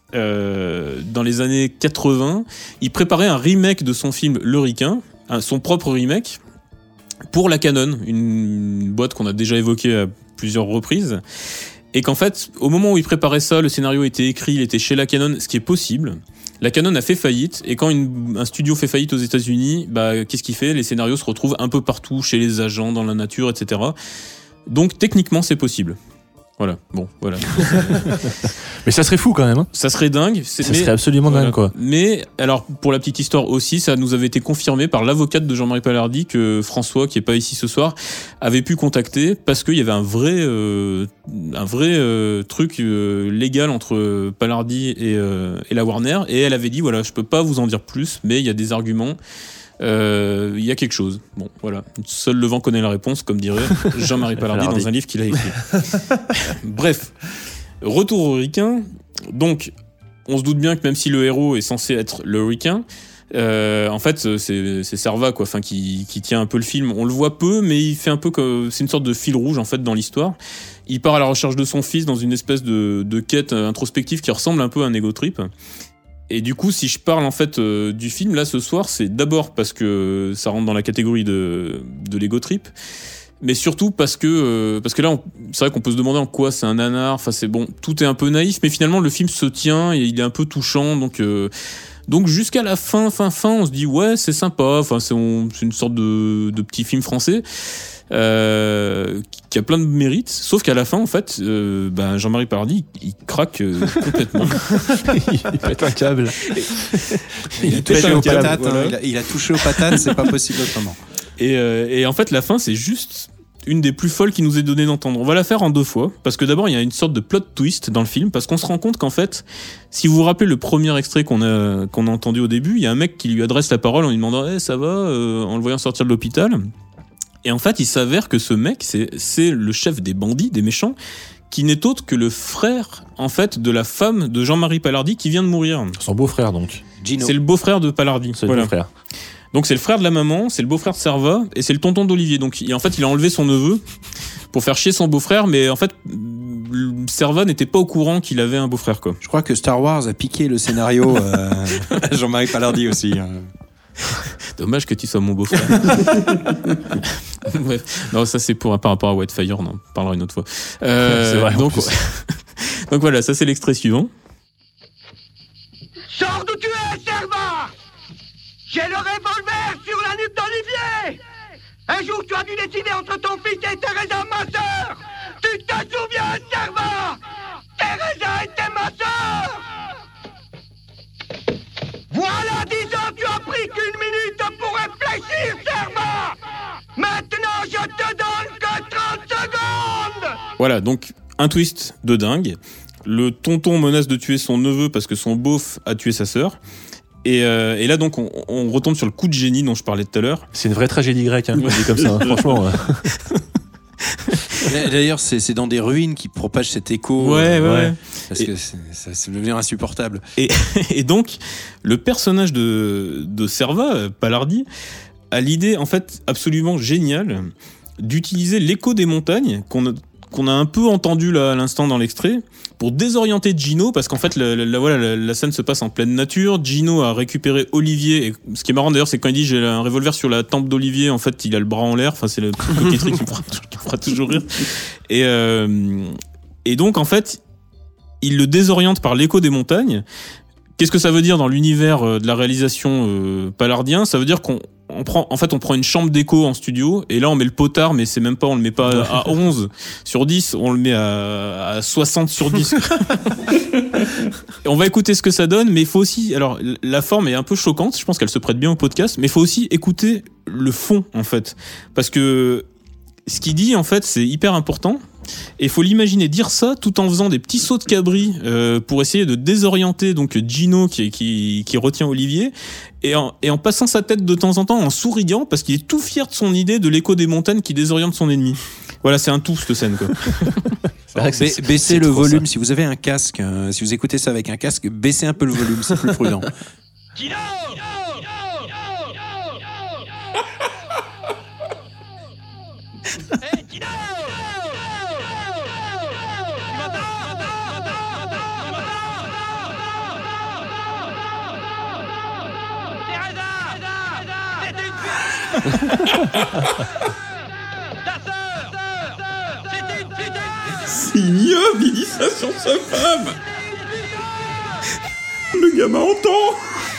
dans les années 80, il préparait un remake de son film Le Ricain, son propre remake, pour la Canon, une boîte qu'on a déjà évoquée à plusieurs reprises, et qu'en fait au moment où il préparait ça, le scénario était écrit, il était chez la Canon, ce qui est possible. La Canon a fait faillite, et quand un studio fait faillite aux États-Unis, qu'est-ce qu'il fait? Les scénarios se retrouvent un peu partout, chez les agents, dans la nature, etc. Donc techniquement, c'est possible. Voilà, bon, voilà. Mais ça serait fou quand même. Hein. Ça serait dingue. Ça serait absolument dingue, quoi. Mais, alors, pour la petite histoire aussi, ça nous avait été confirmé par l'avocate de Jean-Marie Palardi que François, qui est pas ici ce soir, avait pu contacter parce qu'il y avait un vrai truc légal entre Palardi et la Warner. Et elle avait dit, voilà, je peux pas vous en dire plus, mais il y a des arguments. Il y a quelque chose. Bon, voilà. Seul le vent connaît la réponse, comme dirait Jean-Marie Palardi dans un livre qu'il a écrit. Bref. Retour au Ricain. Donc, on se doute bien que même si le héros est censé être le Ricain, en fait, c'est Serva, quoi, enfin, qui tient un peu le film. On le voit peu, mais il fait un peu comme, c'est une sorte de fil rouge, en fait, dans l'histoire. Il part à la recherche de son fils dans une espèce de quête introspective qui ressemble un peu à un ego trip. Et du coup, si je parle en fait du film là ce soir, c'est d'abord parce que ça rentre dans la catégorie de l'ego trip, mais surtout parce que là, c'est vrai qu'on peut se demander en quoi c'est un nanar. Enfin, c'est bon, tout est un peu naïf, mais finalement le film se tient et il est un peu touchant. Donc Donc jusqu'à la fin, on se dit ouais, c'est sympa. Enfin, c'est une sorte de petit film français qui a plein de mérites. Sauf qu'à la fin, en fait, Jean-Marie Palardy, il craque complètement. Il pète un câble. Il a touché aux patates. Voilà. Il a touché aux patates. C'est pas possible autrement. Et en fait, la fin, c'est juste une des plus folles qui nous est donnée d'entendre. On va la faire en 2 fois, parce que d'abord, il y a une sorte de plot twist dans le film, parce qu'on se rend compte qu'en fait, si vous vous rappelez le premier extrait qu'on a entendu au début, il y a un mec qui lui adresse la parole en lui demandant « ça va ?» en le voyant sortir de l'hôpital. Et en fait, il s'avère que ce mec, c'est le chef des bandits, des méchants, qui n'est autre que le frère, en fait, de la femme de Jean-Marie Palardy qui vient de mourir. Son beau-frère, donc. Gino. C'est le beau-frère de Palardy. C'est le beau-frère. Donc c'est le frère de la maman, c'est le beau-frère de Serva, et c'est le tonton d'Olivier. Donc en fait, il a enlevé son neveu pour faire chier son beau-frère, mais en fait, Serva n'était pas au courant qu'il avait un beau-frère, quoi. Je crois que Star Wars a piqué le scénario à Jean-Marie Palardy aussi. Dommage que tu sois mon beau-frère. Bref. Non, ça c'est par rapport à Whitefire, on en parlera une autre fois. C'est vrai. Donc voilà, ça c'est l'extrait suivant. Sors d'où tu es, Serva! J'ai le revolver sur la nuque d'Olivier! Un jour, tu as dû décider entre ton fils et Teresa, ma sœur! Tu te souviens, Serva? Teresa était ma sœur! Voilà 10 ans, tu as pris qu'1 minute pour réfléchir, Serva! Maintenant, je te donne que 30 secondes! Voilà, donc un twist de dingue. Le tonton menace de tuer son neveu parce que son beauf a tué sa sœur. Et là, donc, on retombe sur le coup de génie dont je parlais tout à l'heure. C'est une vraie tragédie grecque, hein, dit comme ça, franchement. D'ailleurs, c'est dans des ruines qui propagent cet écho. Ouais. Parce que ça devient insupportable. Et donc, le personnage de Serva, Palardy, a l'idée, en fait, absolument géniale d'utiliser l'écho des montagnes qu'on a un peu entendu là à l'instant dans l'extrait pour désorienter Gino, parce qu'en fait la scène se passe en pleine nature. Gino a récupéré Olivier, et ce qui est marrant d'ailleurs, c'est quand il dit j'ai un revolver sur la tempe d'Olivier, en fait il a le bras en l'air. Enfin, c'est le petit truc qui me fera toujours rire. Et donc en fait il le désoriente par l'écho des montagnes. Qu'est-ce que ça veut dire dans l'univers de la réalisation palardien? Ça veut dire qu'on prend une chambre d'écho en studio, et là on met le potard, mais c'est même pas, on le met pas à 11 sur 10, on le met à 60 sur 10. Et on va écouter ce que ça donne, mais il faut aussi, alors la forme est un peu choquante, je pense qu'elle se prête bien au podcast, mais il faut aussi écouter le fond, en fait. Parce que ce qu'il dit, en fait, c'est hyper important. Et il faut l'imaginer dire ça tout en faisant des petits sauts de cabri pour essayer de désorienter donc Gino qui retient Olivier, et en passant sa tête de temps en temps en souriant parce qu'il est tout fier de son idée de l'écho des montagnes qui désoriente son ennemi. Voilà, c'est un tout cette scène, quoi. Baissez le volume si vous avez un casque, si vous écoutez ça avec un casque, baissez un peu le volume, c'est plus prudent. C'est ignoble, il dit ça sur sa femme. Le gamin entend.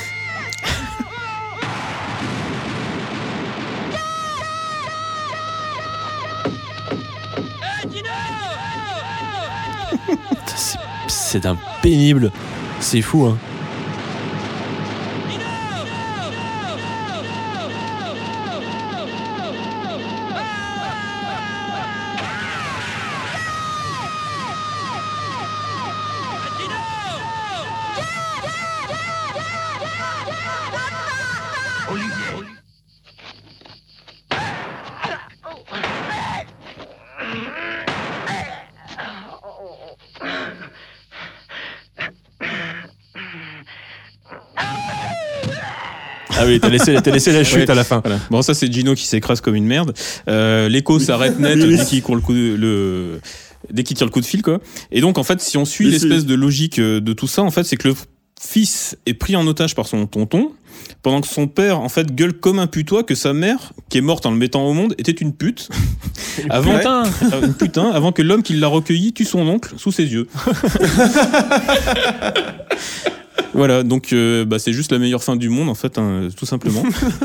C'est d'un pénible. C'est fou, hein. Ah oui, t'as laissé la chute à la fin. Voilà. Bon, ça c'est Gino qui s'écrase comme une merde. L'écho s'arrête net dès qu'il tire le coup de fil, quoi. Et donc en fait, si on suit l'espèce de logique de tout ça, en fait, c'est que le fils est pris en otage par son tonton. pendant que son père, en fait, gueule comme un putois que sa mère, qui est morte en le mettant au monde, était une pute. Une putain, avant que l'homme qui l'a recueilli tue son oncle sous ses yeux. Voilà, donc c'est juste la meilleure fin du monde, en fait, tout simplement.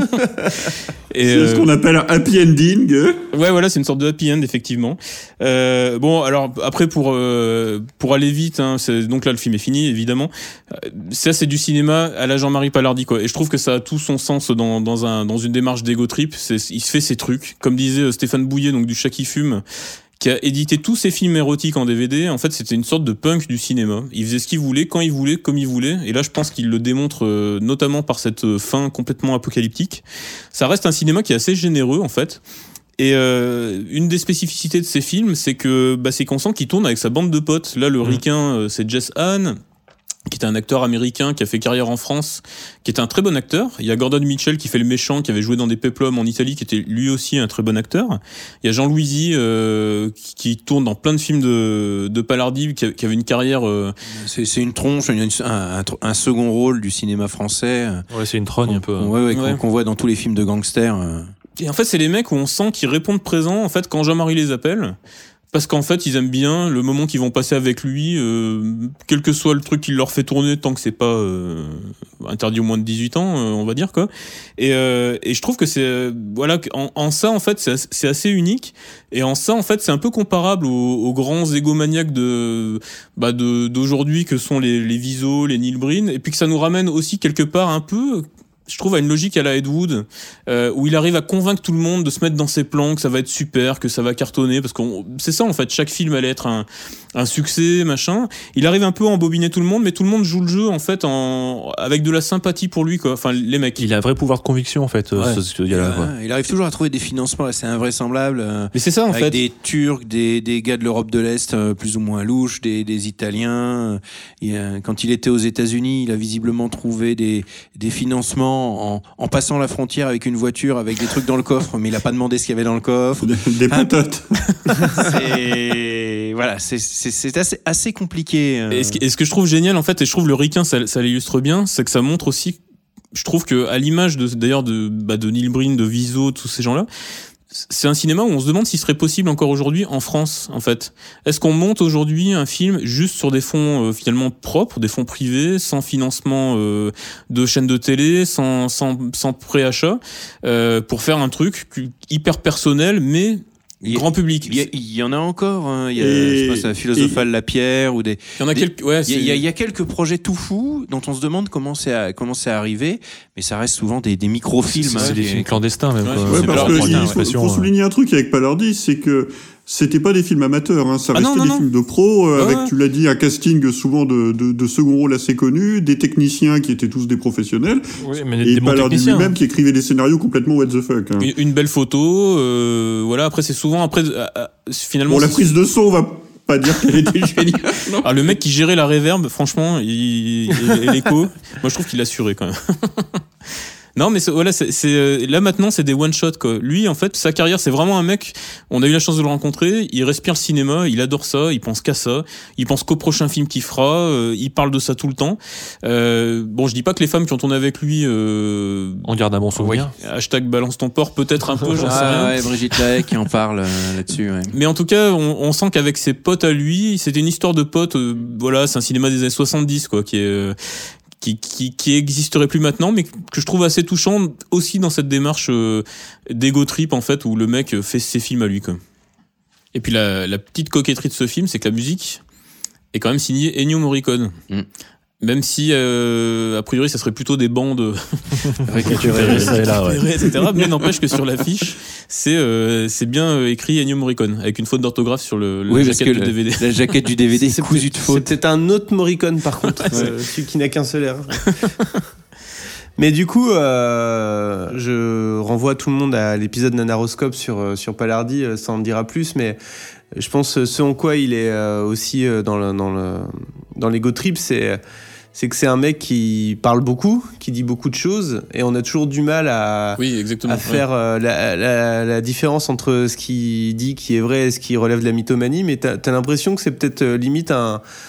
C'est ce qu'on appelle un happy ending. Ouais, voilà, c'est une sorte de happy end, effectivement. Bon, alors, après, pour aller vite, donc là, le film est fini, évidemment. Ça, c'est du cinéma à la Jean-Marie Palardi, quoi. Et je trouve que ça a tout son sens dans une démarche d'ego trip. Il se fait ses trucs. Comme disait Stéphane Bouillet, donc du Chat qui fume, qui a édité tous ses films érotiques en DVD. En fait, c'était une sorte de punk du cinéma. Il faisait ce qu'il voulait, quand il voulait, comme il voulait. Et là, je pense qu'il le démontre notamment par cette fin complètement apocalyptique. Ça reste un cinéma qui est assez généreux, en fait. Et une des spécificités de ces films, c'est qu'on sent qu'il tourne avec sa bande de potes. Là, le ricain, c'est Jess Hahn, qui est un acteur américain qui a fait carrière en France, qui est un très bon acteur. Il y a Gordon Mitchell qui fait le méchant, qui avait joué dans des péplums en Italie, qui était lui aussi un très bon acteur. Il y a Jean Louisy qui tourne dans plein de films de Palardi, qui avait une carrière... C'est une tronche, un second rôle du cinéma français. Ouais, c'est une trogne un peu. Qu'on voit dans tous les films de gangsters. Et en fait, c'est les mecs où on sent qu'ils répondent présent, en fait, quand Jean-Marie les appelle. Parce qu'en fait, ils aiment bien le moment qu'ils vont passer avec lui, quel que soit le truc qu'il leur fait tourner, tant que c'est pas interdit aux moins de 18 ans, on va dire, quoi. Et je trouve que c'est... voilà, en ça, en fait, c'est assez unique. Et en ça, en fait, c'est un peu comparable aux grands égomaniaques d'aujourd'hui que sont les Wiseau, les Neil Breen. Et puis que ça nous ramène aussi quelque part un peu... je trouve, à une logique à la Ed Wood, où il arrive à convaincre tout le monde de se mettre dans ses plans, que ça va être super, que ça va cartonner, parce que c'est ça, en fait, chaque film allait être un succès, machin. Il arrive un peu à embobiner tout le monde, mais tout le monde joue le jeu, en fait, avec de la sympathie pour lui, quoi. Enfin, les mecs. Il a un vrai pouvoir de conviction, en fait, ce gars-là, quoi. Il arrive toujours à trouver des financements, c'est invraisemblable. Mais c'est ça, en fait. Avec des Turcs, des gars de l'Europe de l'Est, plus ou moins louches, des Italiens. Quand il était aux États-Unis, il a visiblement trouvé des financements en passant la frontière avec une voiture avec des trucs dans le coffre, mais il a pas demandé ce qu'il y avait dans le coffre. Des patates. C'est assez compliqué. Et ce que je trouve génial, en fait, et je trouve le ricain, ça l'illustre bien, c'est que ça montre aussi, je trouve que à l'image de Neil Breen, de Wiseau, tous ces gens-là, c'est un cinéma où on se demande s'il serait possible encore aujourd'hui en France, en fait. Est-ce qu'on monte aujourd'hui un film juste sur des fonds finalement propres, des fonds privés, sans financement de chaînes de télé, sans préachat, pour faire un truc hyper personnel, mais grand public. Il y en a encore. Hein. Je pense à Philosophal Lapierre ou des. Il y en a quelques. Ouais, il y a quelques projets tout fous dont on se demande comment c'est arrivé, mais ça reste souvent des micro-films. C'est des films clandestins même. Il faut souligner un truc avec Palardi, c'est que c'était pas des films amateurs, hein. Ça restait des films de pros, avec, tu l'as dit, un casting souvent de second rôle assez connu, des techniciens qui étaient tous des professionnels, et Palardi lui-même qui écrivait des scénarios complètement what the fuck. Hein. Une belle photo, voilà. Après, c'est souvent finalement. Bon, la prise de son, on va pas dire qu'elle était géniale. Non. Alors, le mec qui gérait la reverb, franchement, et l'écho, moi je trouve qu'il assurait quand même. Non, mais là maintenant, c'est des one-shot, quoi. Lui, en fait, sa carrière, c'est vraiment un mec, on a eu la chance de le rencontrer, il respire le cinéma, il adore ça, il pense qu'à ça, il pense qu'au prochain film qu'il fera, il parle de ça tout le temps. Bon, je dis pas que les femmes qui ont tourné avec lui... on garde un bon souvenir. Hashtag balance ton porc, peut-être un peu, j'en sais rien. Ouais, Brigitte Lahaye qui en parle là-dessus, ouais. Mais en tout cas, on sent qu'avec ses potes à lui, c'était une histoire de potes, voilà, c'est un cinéma des années 70, quoi, qui existerait plus maintenant, mais que je trouve assez touchant aussi dans cette démarche d'ego trip, en fait, où le mec fait ses films à lui, quoi. Et puis la petite coquetterie de ce film, c'est que la musique est quand même signée Ennio Morricone. Même si, a priori, ça serait plutôt des bandes récupérées, etc. Mais n'empêche que sur l'affiche, c'est bien écrit Ennio Morricone, avec une faute d'orthographe sur la jaquette du DVD. La jaquette du DVD, c'est cousue de faute. C'est un autre Morricone, par contre, celui qui n'a qu'un seul air. Mais du coup, je renvoie tout le monde à l'épisode Nanaroscope sur Palardi, ça en dira plus, mais je pense ce en quoi il est aussi dans l'ego trip, c'est que c'est un mec qui parle beaucoup, qui dit beaucoup de choses, et on a toujours du mal à faire la différence entre ce qu'il dit qui est vrai et ce qui relève de la mythomanie, mais t'as l'impression que c'est peut-être limite un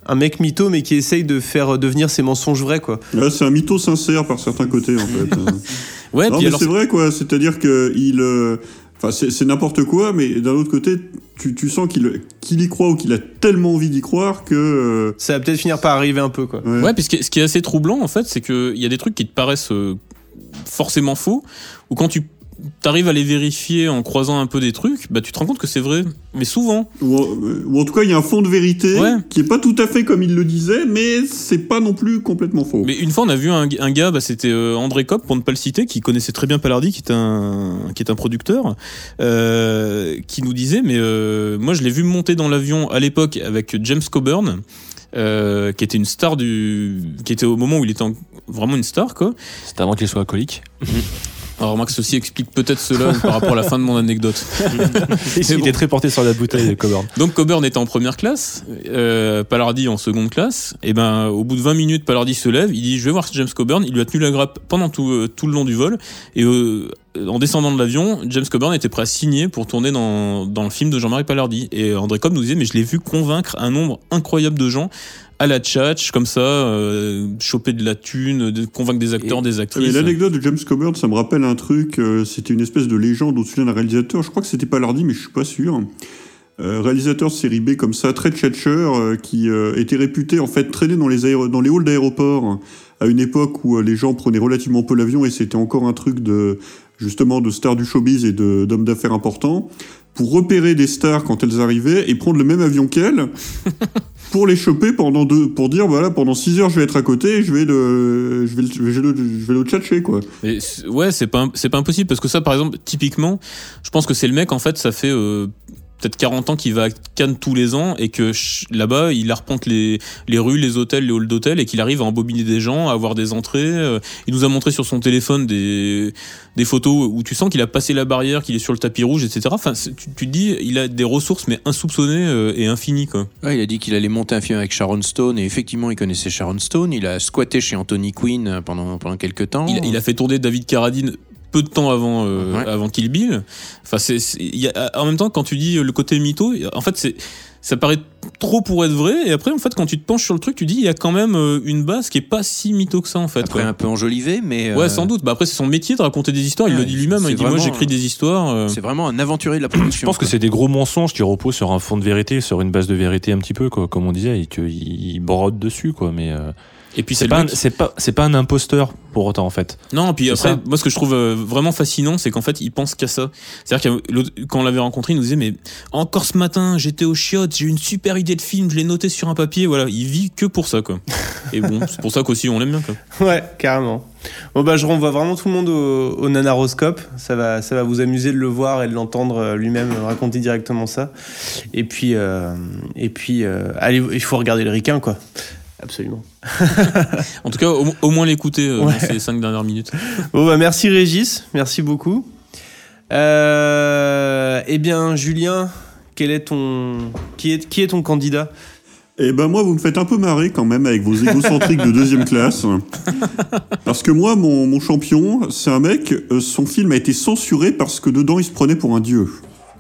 un mec mytho, mais qui essaye de faire devenir ses mensonges vrais, quoi. Ouais, c'est un mytho sincère par certains côtés, en fait. Ouais, non, puis mais alors... c'est vrai, quoi. C'est-à-dire que enfin, c'est n'importe quoi, mais d'un autre côté, tu sens qu'il y croit ou qu'il a tellement envie d'y croire que... Ça va peut-être finir par arriver un peu, quoi. Ouais, puis ce qui est assez troublant, en fait, c'est qu'il y a des trucs qui te paraissent forcément faux, ou quand tu t'arrives à les vérifier en croisant un peu des trucs, bah tu te rends compte que c'est vrai, mais souvent. Ou en tout cas, il y a un fond de vérité qui est pas tout à fait comme il le disait, mais c'est pas non plus complètement faux. Mais une fois, on a vu un gars, c'était André Kopp, pour ne pas le citer, qui connaissait très bien Palardy, qui est un producteur, qui nous disait, mais moi je l'ai vu monter dans l'avion à l'époque avec James Coburn, qui était une star qui était au moment où il était vraiment une star, quoi. C'était avant qu'il soit alcoolique. Alors remarque, ceci explique peut-être cela par rapport à la fin de mon anecdote. Il est très porté sur la bouteille, Coburn. Donc Coburn était en première classe, Palardy en seconde classe, et ben au bout de 20 minutes, Palardy se lève, il dit je vais voir James Coburn, il lui a tenu la grappe pendant tout le long du vol, et en descendant de l'avion, James Coburn était prêt à signer pour tourner dans le film de Jean-Marie Palardy. Et André Kopp nous disait mais je l'ai vu convaincre un nombre incroyable de gens à la tchatch, comme ça, choper de la thune, convaincre des acteurs, des actrices. Mais l'anecdote de James Coburn, ça me rappelle un truc, c'était une espèce de légende au-dessus d'un réalisateur, je crois que c'était Palardy, mais je suis pas sûr. Réalisateur de série B comme ça, très tchatcheur, qui était réputé en fait traîner dans les halls d'aéroports à une époque où les gens prenaient relativement peu l'avion et c'était encore un truc de stars du showbiz et d'hommes d'affaires importants, pour repérer des stars quand elles arrivaient et prendre le même avion qu'elles pour les choper pour dire voilà, pendant 6 heures je vais être à côté et je vais le tchatcher, quoi. Et ouais, c'est pas impossible, parce que ça, par exemple, typiquement, je pense que c'est le mec, en fait, ça fait peut-être 40 ans qu'il va à Cannes tous les ans, et que là-bas, il arpente les rues, les hôtels, les halls d'hôtels, et qu'il arrive à embobiner des gens, à avoir des entrées. Il nous a montré sur son téléphone des photos où tu sens qu'il a passé la barrière, qu'il est sur le tapis rouge, etc. Enfin, tu te dis, il a des ressources, mais insoupçonnées et infinies, quoi. Ouais, il a dit qu'il allait monter un film avec Sharon Stone, et effectivement, il connaissait Sharon Stone. Il a squatté chez Anthony Quinn pendant quelques temps. Il a fait tourner David Carradine peu de temps avant Kill Bill. Enfin, en même temps, quand tu dis le côté mytho, en fait, ça paraît trop pour être vrai, et après, en fait, quand tu te penches sur le truc, tu dis, il y a quand même une base qui est pas si mytho que ça, en fait. Après, un peu enjolivé, mais... Ouais, sans doute. Bah, après, c'est son métier de raconter des histoires, il le dit lui-même, il dit, moi, j'écris des histoires. C'est vraiment un aventurier de la production. Je pense que c'est des gros mensonges qui reposent sur un fond de vérité, sur une base de vérité un petit peu, quoi, comme on disait, et qu'il brode dessus, quoi, mais... Et puis c'est pas un imposteur pour autant, en fait. Non, puis après, moi ce que je trouve vraiment fascinant, c'est qu'en fait il pense qu'à ça. C'est-à-dire que quand on l'avait rencontré, il nous disait mais encore ce matin j'étais au chiottes, j'ai eu une super idée de film, je l'ai noté sur un papier, voilà, il vit que pour ça, quoi. Et bon, c'est pour ça qu'aussi on l'aime bien, quoi. Ouais, carrément. Bon bah je renvoie vraiment tout le monde au Nanaroscope, ça va vous amuser de le voir et de l'entendre lui-même raconter directement ça. Et puis allez, il faut regarder le Ricain, quoi. Absolument. En tout cas, au moins l'écouter dans ces 5 dernières minutes. Bon bah merci Régis, merci beaucoup. Eh bien Julien, qui est ton candidat ? Eh ben moi, vous me faites un peu marrer quand même avec vos égocentriques de 2e classe. Parce que moi, mon champion, c'est un mec, son film a été censuré parce que dedans il se prenait pour un dieu.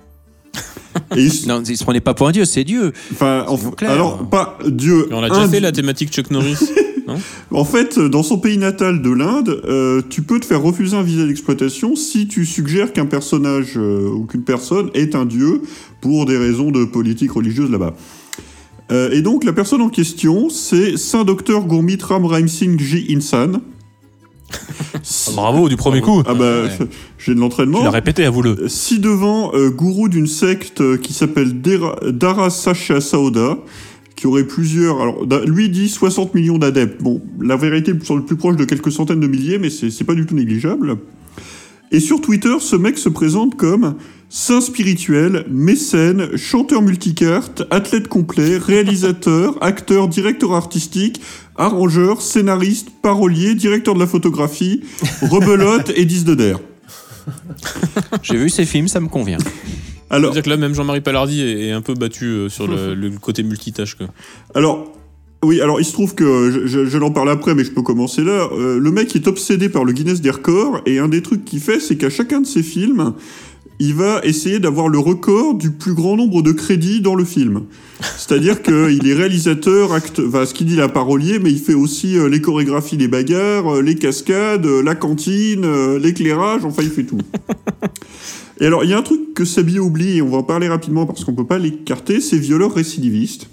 Non, il se prenait pas pour un dieu, c'est Dieu. Enfin, alors, pas Dieu. Mais on a déjà fait la thématique Chuck Norris, non ? En fait, dans son pays natal de l'Inde, tu peux te faire refuser un visa d'exploitation si tu suggères qu'un personnage ou qu'une personne est un dieu pour des raisons de politique religieuse là-bas. Et donc, la personne en question, c'est Saint Docteur Gurmeet Ram Rahim Singh Ji Insan. Bravo, du premier coup. Ah bah, j'ai de l'entraînement. Tu l'as répété, avoue-le. Ci-devant, gourou d'une secte qui s'appelle Dara Sasha Saoda, qui aurait plusieurs... Alors, lui dit 60 millions d'adeptes. Bon, la vérité est le plus proche de quelques centaines de milliers, mais c'est pas du tout négligeable. Et sur Twitter, ce mec se présente comme saint spirituel, mécène, chanteur multicarte, athlète complet, réalisateur, acteur, directeur artistique, arrangeur, scénariste, parolier, directeur de la photographie, rebelote et 10 de der. J'ai vu ces films, ça me convient. Alors, c'est-à-dire que là, même Jean-Marie Palardy est un peu battu sur le côté multitâche, quoi. Alors, oui, alors il se trouve que, je l'en parle après, mais je peux commencer là, le mec est obsédé par le Guinness des records, et un des trucs qu'il fait, c'est qu'à chacun de ses films, il va essayer d'avoir le record du plus grand nombre de crédits dans le film. C'est-à-dire qu'il est réalisateur, ce qu'il dit, il est parolier, mais il fait aussi les chorégraphies des bagarres, les cascades, la cantine, l'éclairage, enfin il fait tout. Et alors, il y a un truc que Sabi oublie, et on va en parler rapidement parce qu'on peut pas l'écarter, c'est violeur récidiviste.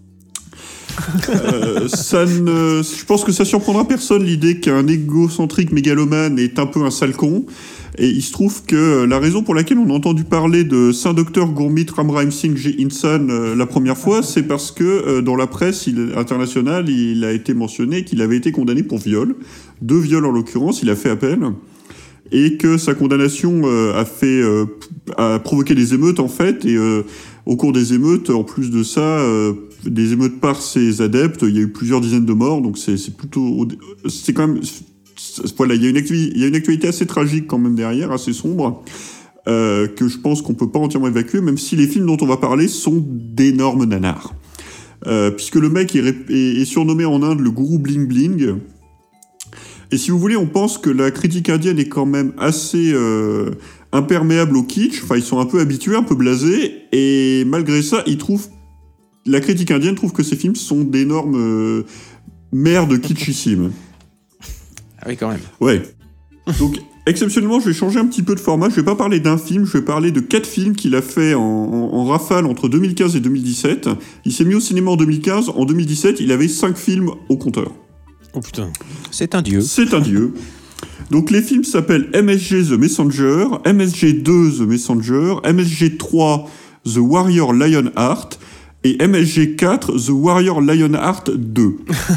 Je pense que ça surprendra personne l'idée qu'un égocentrique mégalomane est un peu un sale con. Et il se trouve que la raison pour laquelle on a entendu parler de Saint Docteur Gurmeet Ramram Singh G. Insan la première fois, c'est parce que dans la presse internationale, il a été mentionné qu'il avait été condamné pour viol. 2 viols en l'occurrence, il a fait appel. Et que sa condamnation a provoqué des émeutes en fait. Et au cours des émeutes, en plus de ça, des émeutes par ses adeptes, il y a eu plusieurs dizaines de morts. Donc c'est quand même... Voilà, il y a une actualité assez tragique quand même derrière, assez sombre, que je pense qu'on peut pas entièrement évacuer, même si les films dont on va parler sont d'énormes nanars. Puisque le mec est surnommé en Inde le gourou bling bling. Et si vous voulez, on pense que la critique indienne est quand même assez imperméable au kitsch. Enfin, ils sont un peu habitués, un peu blasés, et malgré ça, la critique indienne trouve que ces films sont d'énormes merdes kitschissimes. Ah oui, quand même. Ouais. Donc, exceptionnellement, je vais changer un petit peu de format. Je vais pas parler d'un film, je vais parler de 4 films qu'il a fait en rafale entre 2015 et 2017. Il s'est mis au cinéma en 2015. En 2017, il avait 5 films au compteur. Oh putain. C'est un dieu. C'est un dieu. Donc, les films s'appellent MSG The Messenger, MSG 2 The Messenger, MSG 3 The Warrior Lionheart et MSG 4 The Warrior Lionheart 2.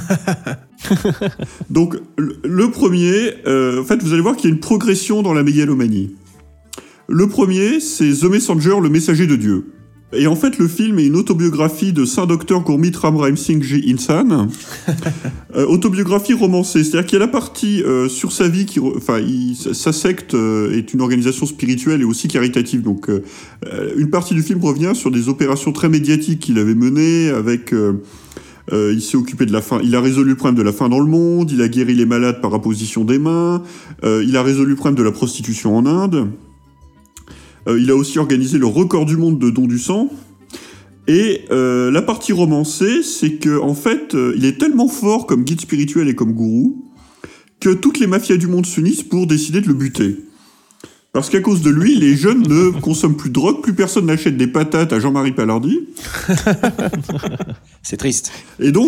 Donc, le premier, en fait, vous allez voir qu'il y a une progression dans la mégalomanie. Le premier, c'est The Messenger, le messager de Dieu. Et en fait, le film est une autobiographie de Saint Docteur Gurmeet Ramram Singh G. Insan. Autobiographie romancée, c'est-à-dire qu'il y a la partie sur sa vie, sa secte est une organisation spirituelle et aussi caritative. Donc, une partie du film revient sur des opérations très médiatiques qu'il avait menées avec... il s'est occupé de la faim. Il a résolu le problème de la faim dans le monde. Il a guéri les malades par apposition des mains. Il a résolu le problème de la prostitution en Inde. Il a aussi organisé le record du monde de don du sang. Et la partie romancée, c'est que en fait, il est tellement fort comme guide spirituel et comme gourou que toutes les mafias du monde s'unissent pour décider de le buter. Parce qu'à cause de lui, les jeunes ne consomment plus de drogue, plus personne n'achète des patates à Jean-Marie Palardy. C'est triste. Et donc,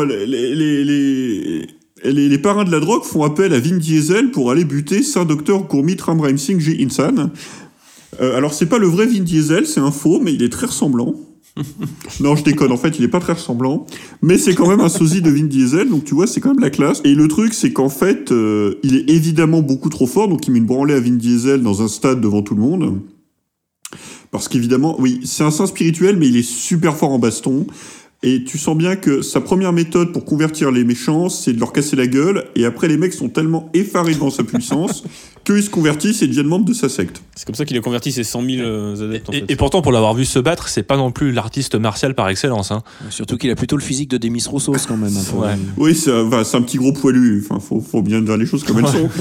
les parrains de la drogue font appel à Vin Diesel pour aller buter Saint Docteur Gurmeet Ramram Singh G. Insan. Alors, c'est pas le vrai Vin Diesel, c'est un faux, mais il est très ressemblant. Non, je déconne, en fait, il est pas très ressemblant. Mais c'est quand même un sosie de Vin Diesel, donc tu vois, c'est quand même la classe. Et le truc, c'est qu'en fait, il est évidemment beaucoup trop fort, donc il met une branlée à Vin Diesel dans un stade devant tout le monde. Parce qu'évidemment, oui, c'est un saint spirituel, mais il est super fort en baston. Et tu sens bien que sa première méthode pour convertir les méchants, c'est de leur casser la gueule. Et après, les mecs sont tellement effarés devant sa puissance qu'ils se convertissent et deviennent membres de sa secte. C'est comme ça qu'il a converti ses 100 000 adeptes. Et pourtant, pour l'avoir vu se battre, c'est pas non plus l'artiste martial par excellence. Hein. Surtout qu'il a plutôt le physique de Demis Roussos quand même. Ouais. Oui, c'est un petit gros poilu. Enfin, faut bien dire les choses comme elles sont.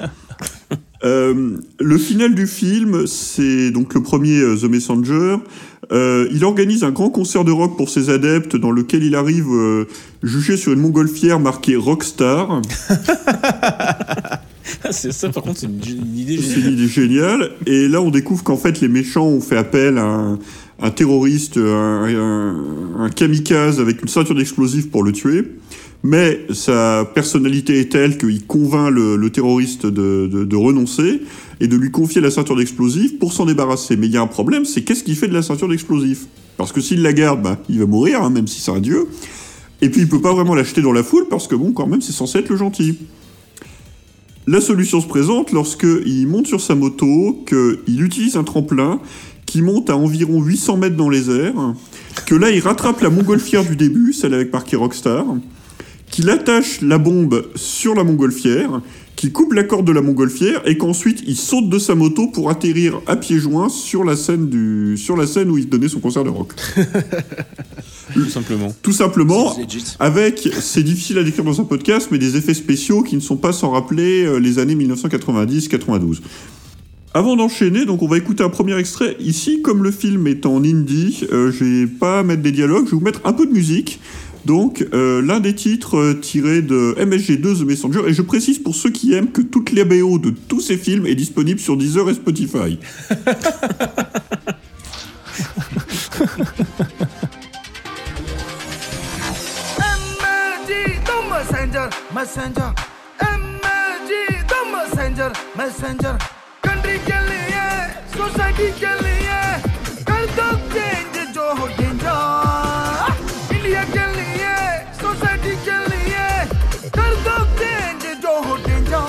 Le final du film, c'est donc le premier The Messenger. Il organise un grand concert de rock pour ses adeptes dans lequel il arrive juché sur une montgolfière marquée Rockstar. C'est ça, par contre, c'est une idée géniale. C'est une idée géniale. Et là, on découvre qu'en fait, les méchants ont fait appel à un terroriste, un kamikaze avec une ceinture d'explosifs pour le tuer. Mais sa personnalité est telle qu'il convainc le terroriste de renoncer et de lui confier la ceinture d'explosifs pour s'en débarrasser. Mais il y a un problème, c'est qu'est-ce qu'il fait de la ceinture d'explosifs ? Parce que s'il la garde, il va mourir, hein, même si c'est un dieu. Et puis il peut pas vraiment l'acheter dans la foule parce que bon, quand même, c'est censé être le gentil. La solution se présente lorsqu'il monte sur sa moto, qu'il utilise un tremplin qui monte à environ 800 mètres dans les airs, que là il rattrape la montgolfière du début, celle avec marqué Rockstar, qu'il attache la bombe sur la montgolfière, qu'il coupe la corde de la montgolfière et qu'ensuite il saute de sa moto pour atterrir à pieds joints sur la scène où il donnait son concert de rock. Tout simplement, avec, c'est difficile à décrire dans un podcast, mais des effets spéciaux qui ne sont pas sans rappeler les années 1990-92. Avant d'enchaîner, donc on va écouter un premier extrait. Ici, comme le film est en hindi, je vais pas mettre des dialogues, je vais vous mettre un peu de musique. Donc, l'un des titres tirés de MSG2 The Messenger, et je précise pour ceux qui aiment que toute la BO de tous ces films est disponible sur Deezer et Spotify. Messenger, MSG the messenger, country के लिए, society के लिए, कर दो change जो हो danger. India के लिए, society के लिए, कर दो change जो हो danger.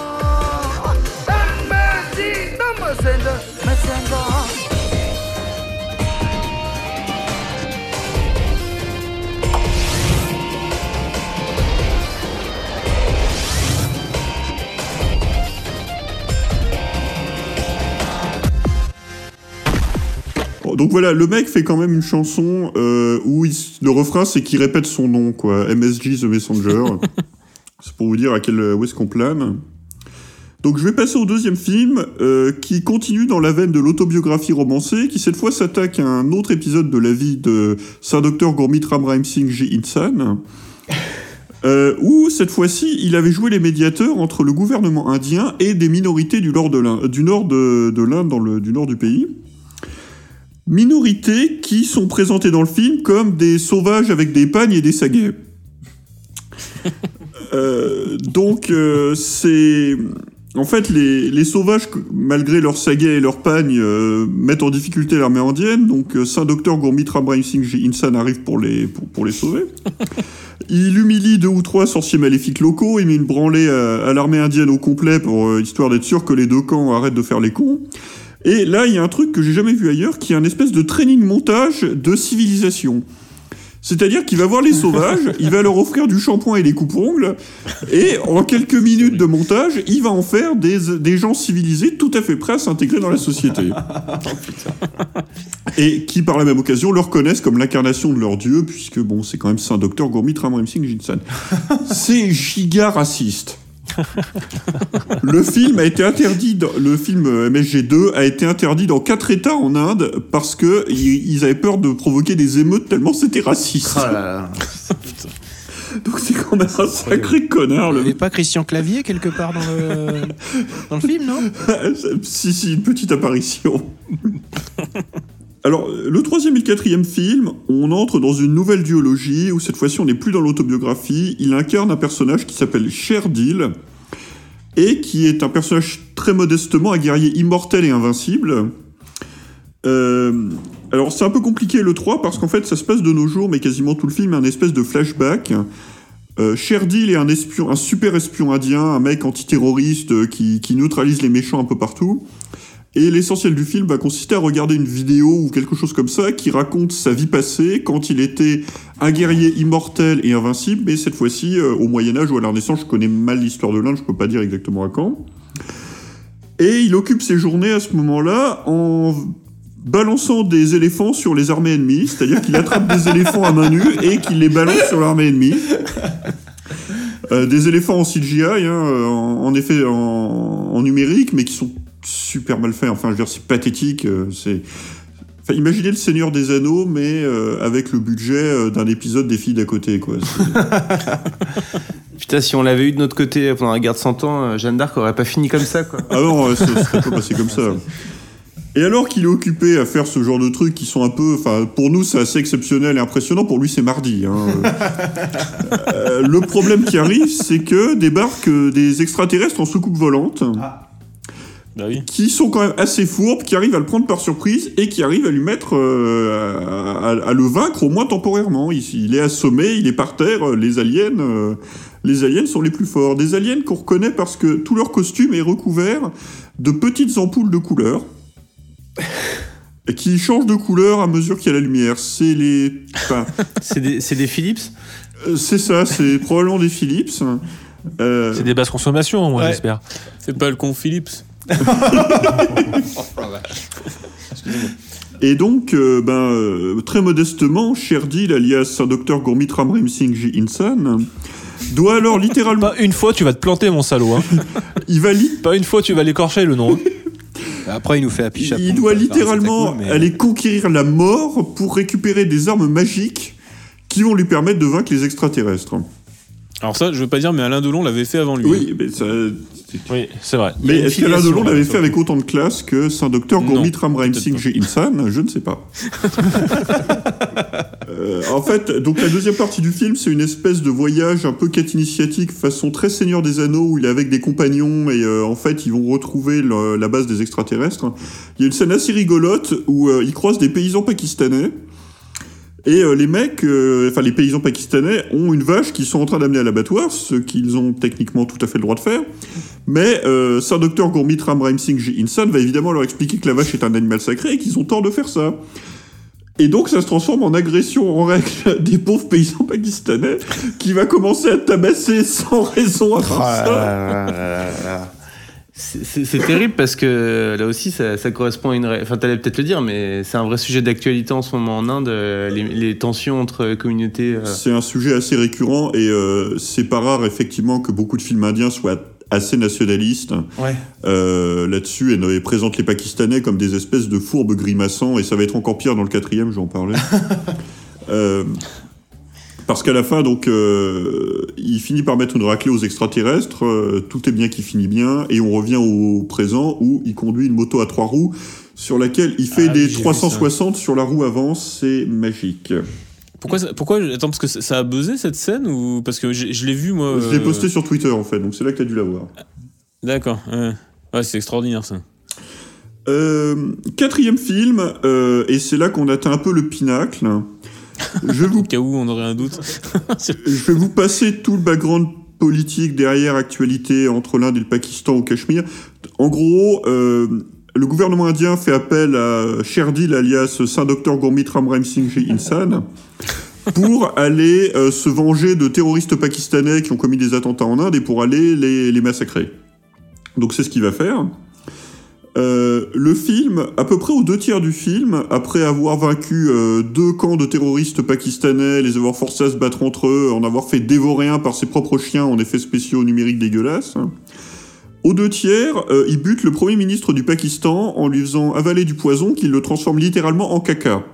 MSG the messenger. Donc voilà, le mec fait quand même une chanson où le refrain c'est qu'il répète son nom, quoi. MSG The Messenger. C'est pour vous dire où est-ce qu'on plane. Donc je vais passer au deuxième film qui continue dans la veine de l'autobiographie romancée, qui cette fois s'attaque à un autre épisode de la vie de Sir Dr Gurmeet Ram Rahim Singh Ji Insan. Où cette fois-ci il avait joué les médiateurs entre le gouvernement indien et des minorités du nord de l'Inde, du nord du pays. Minorités qui sont présentées dans le film comme des sauvages avec des pagnes et des saguets. C'est... En fait, les sauvages, malgré leurs saguets et leurs pagnes, mettent en difficulté l'armée indienne. Donc, Saint Docteur Gurmeet Ram Rahim Singh Ji Insan arrive pour les sauver. Il humilie 2 ou 3 sorciers maléfiques locaux. Il met une branlée à l'armée indienne au complet histoire d'être sûr que les deux camps arrêtent de faire les cons. Et là, il y a un truc que j'ai jamais vu ailleurs, qui est un espèce de training montage de civilisation. C'est-à-dire qu'il va voir les sauvages, il va leur offrir du shampoing et des coupes-ongles, et en quelques minutes de montage, il va en faire des gens civilisés tout à fait prêts à s'intégrer dans la société. Et qui, par la même occasion, le reconnaissent comme l'incarnation de leur dieu, puisque, bon, c'est quand même Saint Docteur Gurmeet Ram Rahim Singh Ji Insan. C'est giga raciste. Le film MSG2 a été interdit dans 4 États en Inde parce que ils avaient peur de provoquer des émeutes tellement c'était raciste. Oh là là. Donc c'est quand même un sacré connard. Il n'y avait pas Christian Clavier quelque part dans le film, non? Si, une petite apparition. Alors, le 3e et le 4e film, on entre dans une nouvelle duologie, où cette fois-ci on n'est plus dans l'autobiographie. Il incarne un personnage qui s'appelle Sherdil, et qui est un personnage très modestement un guerrier immortel et invincible. Alors, c'est un peu compliqué le 3, parce qu'en fait, ça se passe de nos jours, mais quasiment tout le film est un espèce de flashback. Sherdil est un super espion indien, un mec antiterroriste qui neutralise les méchants un peu partout. Et l'essentiel du film va consister à regarder une vidéo ou quelque chose comme ça qui raconte sa vie passée quand il était un guerrier immortel et invincible, mais cette fois-ci au Moyen-Âge ou à la Renaissance. Je connais mal l'histoire de l'Inde, je peux pas dire exactement à quand. Et il occupe ses journées à ce moment-là en balançant des éléphants sur les armées ennemies, c'est-à-dire qu'il attrape des éléphants à main nue et qu'il les balance sur l'armée ennemie. Des éléphants en CGI, en effet en numérique, mais qui sont super mal fait, enfin je veux dire c'est pathétique, imaginez le Seigneur des Anneaux mais avec le budget d'un épisode des Filles d'à côté, quoi. Putain, si on l'avait eu de notre côté pendant la guerre de 100 ans, Jeanne d'Arc aurait pas fini comme ça, quoi. Ah non, ça serait pas passé comme ça. Et alors qu'il est occupé à faire ce genre de trucs qui sont un peu... Enfin, pour nous, c'est assez exceptionnel et impressionnant. Pour lui, c'est mardi. Le problème qui arrive, c'est que débarquent des extraterrestres en soucoupe volante. Bah oui. Qui sont quand même assez fourbes, qui arrivent à le prendre par surprise et qui arrivent à lui mettre... à le vaincre, au moins temporairement. Il est assommé, il est par terre. Les aliens sont les plus forts. Des aliens qu'on reconnaît parce que tout leur costume est recouvert de petites ampoules de couleur. Qui changent de couleur à mesure qu'il y a la lumière. C'est des Philips. C'est ça, c'est probablement des Philips. C'est des basses consommations, moi, j'espère. C'est pas le con Philips. Et donc, très modestement, Sherdil, alias Saint Docteur Gurmeet Ram Rahim Singh Ji Insan, doit alors littéralement... Pas une fois, tu vas te planter, mon salaud. Hein. Il va Pas une fois, tu vas l'écorcher, le nom. Hein. Après, il nous fait Happy Chaperon. Il doit littéralement aller conquérir la mort pour récupérer des armes magiques qui vont lui permettre de vaincre les extraterrestres. Alors ça, je veux pas dire, mais Alain Delon l'avait fait avant lui. Oui, mais ça... Oui, c'est vrai. Mais est-ce qu'Alain Delon l'avait fait avec autant de classe que Saint-Docteur Gurmit Ram Singh Insan ? Je ne sais pas. En fait, donc la deuxième partie du film, c'est une espèce de voyage un peu quête initiatique façon très Seigneur des Anneaux, où il est avec des compagnons et en fait, ils vont retrouver la base des extraterrestres. Il y a une scène assez rigolote où ils croisent des paysans pakistanais. Et les mecs, les paysans pakistanais ont une vache qu'ils sont en train d'amener à l'abattoir, ce qu'ils ont techniquement tout à fait le droit de faire. Mais Saint-Docteur Gurmit Ram Singh Insan va évidemment leur expliquer que la vache est un animal sacré et qu'ils ont tort de faire ça. Et donc ça se transforme en agression en règle des pauvres paysans pakistanais qui va commencer à tabasser sans raison à part ça. C'est terrible parce que là aussi ça correspond à une... Enfin t'allais peut-être le dire, mais c'est un vrai sujet d'actualité en ce moment en Inde, les tensions entre communautés... C'est un sujet assez récurrent et c'est pas rare effectivement que beaucoup de films indiens soient assez nationalistes là-dessus et présentent les Pakistanais comme des espèces de fourbes grimaçants, et ça va être encore pire dans le 4e, je vais en parler. Parce qu'à la fin, donc, il finit par mettre une raclée aux extraterrestres, tout est bien qui finit bien, et on revient au présent où il conduit une moto à 3 roues sur laquelle il fait des 360 sur la roue avant, c'est magique. Pourquoi attends, parce que ça a buzzé cette scène, ou parce que je l'ai vu moi. Je l'ai posté sur Twitter en fait, donc c'est là que t'as dû la voir. D'accord, ouais, c'est extraordinaire ça. 4e film, et c'est là qu'on atteint un peu le pinacle. Au cas où on aurait un doute. Je vais vous passer tout le background politique derrière actualité entre l'Inde et le Pakistan au Cachemire. En gros, le gouvernement indien fait appel à Sherdil alias Saint-Docteur Gurmit Ram Singh Insan pour aller se venger de terroristes pakistanais qui ont commis des attentats en Inde et pour aller les massacrer. Donc c'est ce qu'il va faire. Le film, à peu près aux 2/3 du film, après avoir vaincu 2 camps de terroristes pakistanais, les avoir forcés à se battre entre eux, en avoir fait dévorer un par ses propres chiens en effets spéciaux numériques dégueulasses, aux 2/3, il bute le Premier ministre du Pakistan en lui faisant avaler du poison qui le transforme littéralement en caca.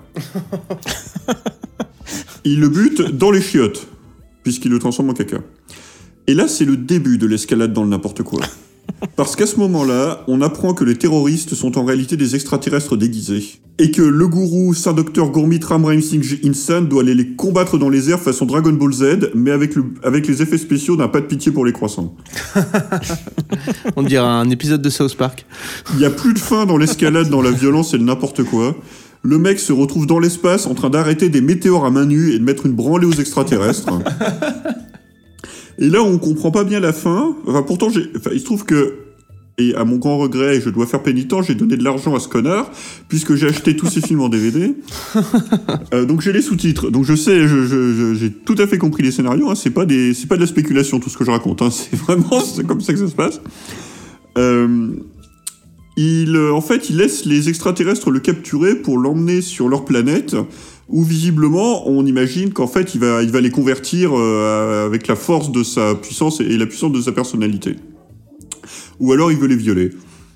Il le bute dans les chiottes, puisqu'il le transforme en caca. Et là, c'est le début de l'escalade dans le n'importe quoi. Parce qu'à ce moment-là, on apprend que les terroristes sont en réalité des extraterrestres déguisés. Et que le gourou Saint-Docteur Gurmit Ram Singh Insan doit aller les combattre dans les airs façon Dragon Ball Z, mais avec les effets spéciaux d'un pas de pitié pour les croissants. On dirait un épisode de South Park. Il n'y a plus de fin dans l'escalade, dans la violence et le n'importe quoi. Le mec se retrouve dans l'espace en train d'arrêter des météores à main nue et de mettre une branlée aux extraterrestres. Et là, on comprend pas bien la fin. Enfin, pourtant, il se trouve que, et à mon grand regret, je dois faire pénitent, j'ai donné de l'argent à ce connard, puisque j'ai acheté tous ces films en DVD. Donc j'ai les sous-titres. Donc je sais, j'ai tout à fait compris les scénarios. Hein. C'est pas de la spéculation tout ce que je raconte. Hein. C'est comme ça que ça se passe. En fait, il laisse les extraterrestres le capturer pour l'emmener sur leur planète, où visiblement, on imagine qu'en fait, il va les convertir avec la force de sa puissance et la puissance de sa personnalité. Ou alors, il veut les violer.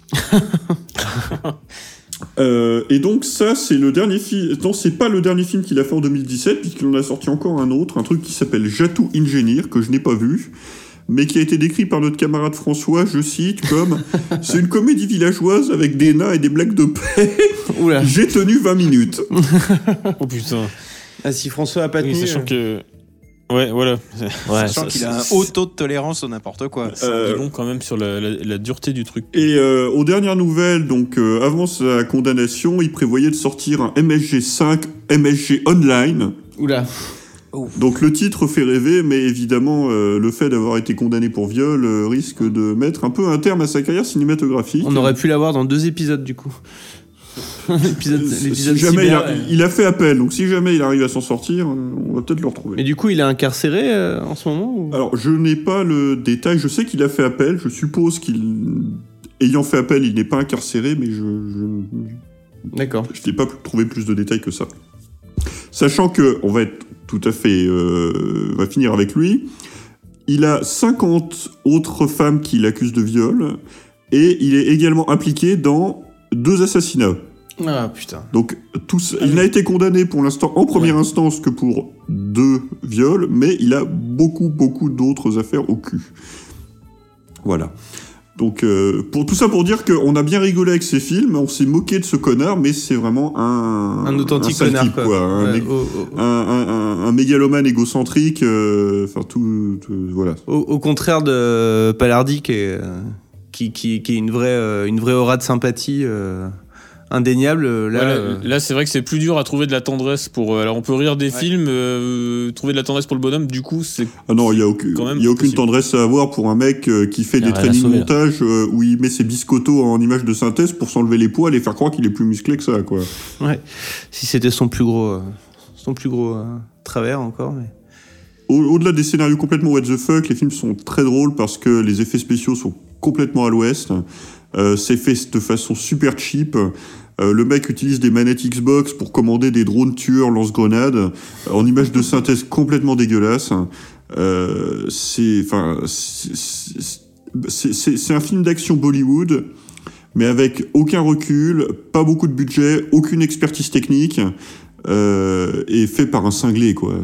Et donc ça, c'est le dernier film... Non, c'est pas le dernier film qu'il a fait en 2017, puisqu'il en a sorti encore un autre, un truc qui s'appelle Jatu Engineer, que je n'ai pas vu, mais qui a été décrit par notre camarade François, je cite, comme « C'est une comédie villageoise avec des nains et des blagues de paix. J'ai tenu 20 minutes. » Oh putain. Ah, si François a pas tenu... Sachant que... Ouais, voilà. Ouais, sachant qu'il a un haut taux de tolérance au n'importe quoi. C'est long quand même sur la dureté du truc. Et aux dernières nouvelles, donc avant sa condamnation, il prévoyait de sortir un MSG5, MSG Online. Oula. Donc le titre fait rêver, mais évidemment le fait d'avoir été condamné pour viol risque de mettre un peu un terme à sa carrière cinématographique. On aurait pu l'avoir dans 2 épisodes du coup. l'épisode si jamais il a fait appel, donc si jamais il arrive à s'en sortir, on va peut-être le retrouver. Mais du coup il est incarcéré en ce moment ou... Alors je n'ai pas le détail, je sais qu'il a fait appel, je suppose ayant fait appel il n'est pas incarcéré, mais D'accord. Je n'ai pas trouvé plus de détails que ça. Sachant que, on va être tout à fait... on va finir avec lui. Il a 50 autres femmes qui l'accusent de viol. Et il est également impliqué dans 2 assassinats. Ah putain. Donc il n'a été condamné pour l'instant en première instance que pour 2 viols, mais il a beaucoup d'autres affaires au cul. Voilà. Donc pour tout ça pour dire qu'on a bien rigolé avec ces films, on s'est moqué de ce connard, mais c'est vraiment un authentique connard type, quoi. Un mégalomane égocentrique. Enfin voilà. Au contraire de Palardy qui est une vraie aura de sympathie. Indéniable. Là, c'est vrai que c'est plus dur à trouver de la tendresse pour. Alors, on peut rire des films, trouver de la tendresse pour le bonhomme. Du coup, c'est. Ah non, il y a aucune tendresse à avoir pour un mec qui fait des trainings montage où il met ses biscottos en image de synthèse pour s'enlever les poils et faire croire qu'il est plus musclé que ça, quoi. Ouais. Si c'était son plus gros travers encore, mais. Au-delà des scénarios complètement what the fuck, les films sont très drôles parce que les effets spéciaux sont complètement à l'ouest. C'est fait de façon super cheap. Le mec utilise des manettes Xbox pour commander des drones tueurs lance-grenades en images de synthèse complètement dégueulasses. C'est un film d'action Bollywood, mais avec aucun recul, pas beaucoup de budget, aucune expertise technique, et fait par un cinglé, quoi.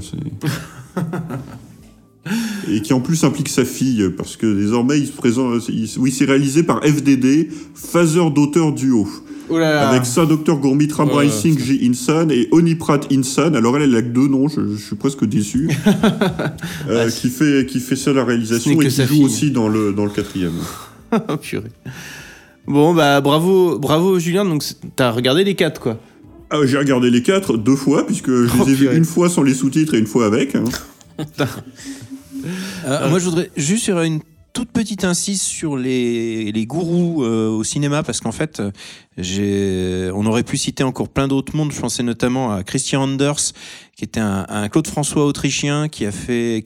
Et qui en plus implique sa fille, parce que désormais il se présente. Oui, c'est réalisé par FDD, Father Daughter Duo. Avec ça, Dr. Gourmit Ramrai Singh J. Insan et Oniprat Insan. Alors elle a que 2 noms, je suis presque déçu. Qui fait ça la réalisation et qui joue aussi dans le 4e. Oh purée. Bon bah bravo Julien, donc t'as regardé les 4 quoi. Ah, j'ai regardé les 4 2 fois, puisque je les ai vus une fois sans les sous-titres et une fois avec. Moi, je voudrais juste faire une toute petite incise sur les gourous au cinéma, parce qu'en fait, on aurait pu citer encore plein d'autres mondes. Je pensais notamment à Christian Anders, qui était un Claude François autrichien qui a fait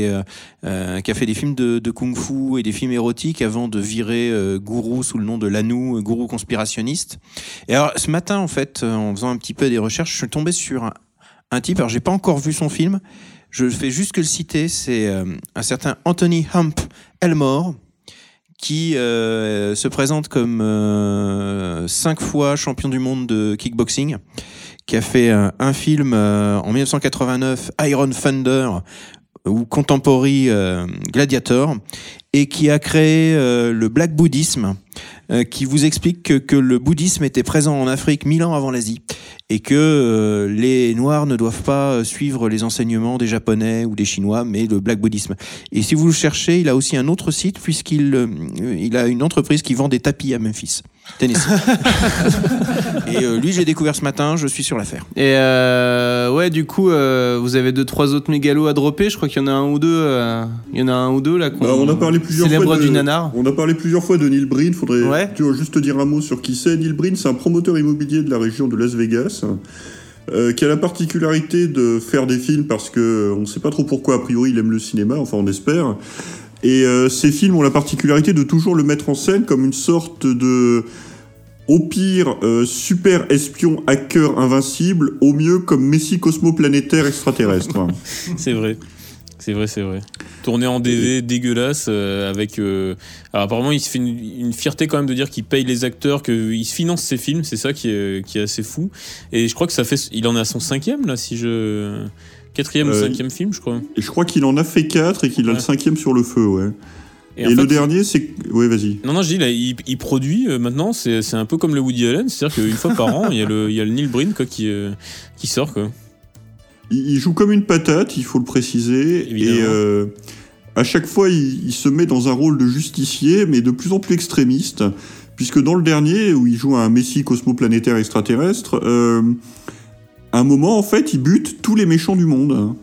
des films de kung-fu et des films érotiques avant de virer gourou sous le nom de Lanoux, gourou conspirationniste. Et alors, ce matin, en fait, en faisant un petit peu des recherches, je suis tombé sur un type. Alors, j'ai pas encore vu son film. Je fais juste que le citer, c'est un certain Anthony Hump Elmore, qui se présente comme 5 fois champion du monde de kickboxing, qui a fait un film en 1989, Iron Thunder, ou Contemporary Gladiator, et qui a créé le Black Bouddhisme, qui vous explique que le bouddhisme était présent en Afrique 1000 ans avant l'Asie, et que les Noirs ne doivent pas suivre les enseignements des Japonais ou des Chinois, mais le Black Bouddhisme. Et si vous le cherchez, il a aussi un autre site, puisqu'il a une entreprise qui vend des tapis à Memphis, Tennessee. Et lui, j'ai découvert ce matin, je suis sur l'affaire. Et ouais, du coup, vous avez 2-3 autres mégalos à dropper. Je crois qu'il y en a un ou deux là. On a parlé plusieurs fois du nanar. On a parlé plusieurs fois de Neil Breen. Faudrait juste te dire un mot sur qui c'est. Neil Breen, c'est un promoteur immobilier de la région de Las Vegas, qui a la particularité de faire des films parce que on ne sait pas trop pourquoi. A priori, il aime le cinéma. Enfin, on espère. Et ces films ont la particularité de toujours le mettre en scène comme une sorte de, au pire, super espion hacker invincible, au mieux comme messie cosmoplanétaire extraterrestre. C'est vrai. Tourné en DV dégueulasse avec. Alors apparemment, il se fait une fierté quand même de dire qu'il paye les acteurs, qu'il se finance ses films. C'est ça qui est assez fou. Et je crois que il en est à son 5e là, 4e ou 5e film, je crois. Et je crois qu'il en a fait 4 et qu'il a le 5e sur le feu, ouais. Et le dernier, c'est... Oui, vas-y. Non, je dis, là, il produit maintenant, c'est un peu comme le Woody Allen, c'est-à-dire qu'une fois par an, il y a le Neil Breen quoi, qui sort, quoi. Il joue comme une patate, il faut le préciser. Évidemment. Et à chaque fois, il se met dans un rôle de justicier, mais de plus en plus extrémiste, puisque dans le dernier, où il joue un messie cosmoplanétaire extraterrestre... à un moment, en fait, il bute tous les méchants du monde.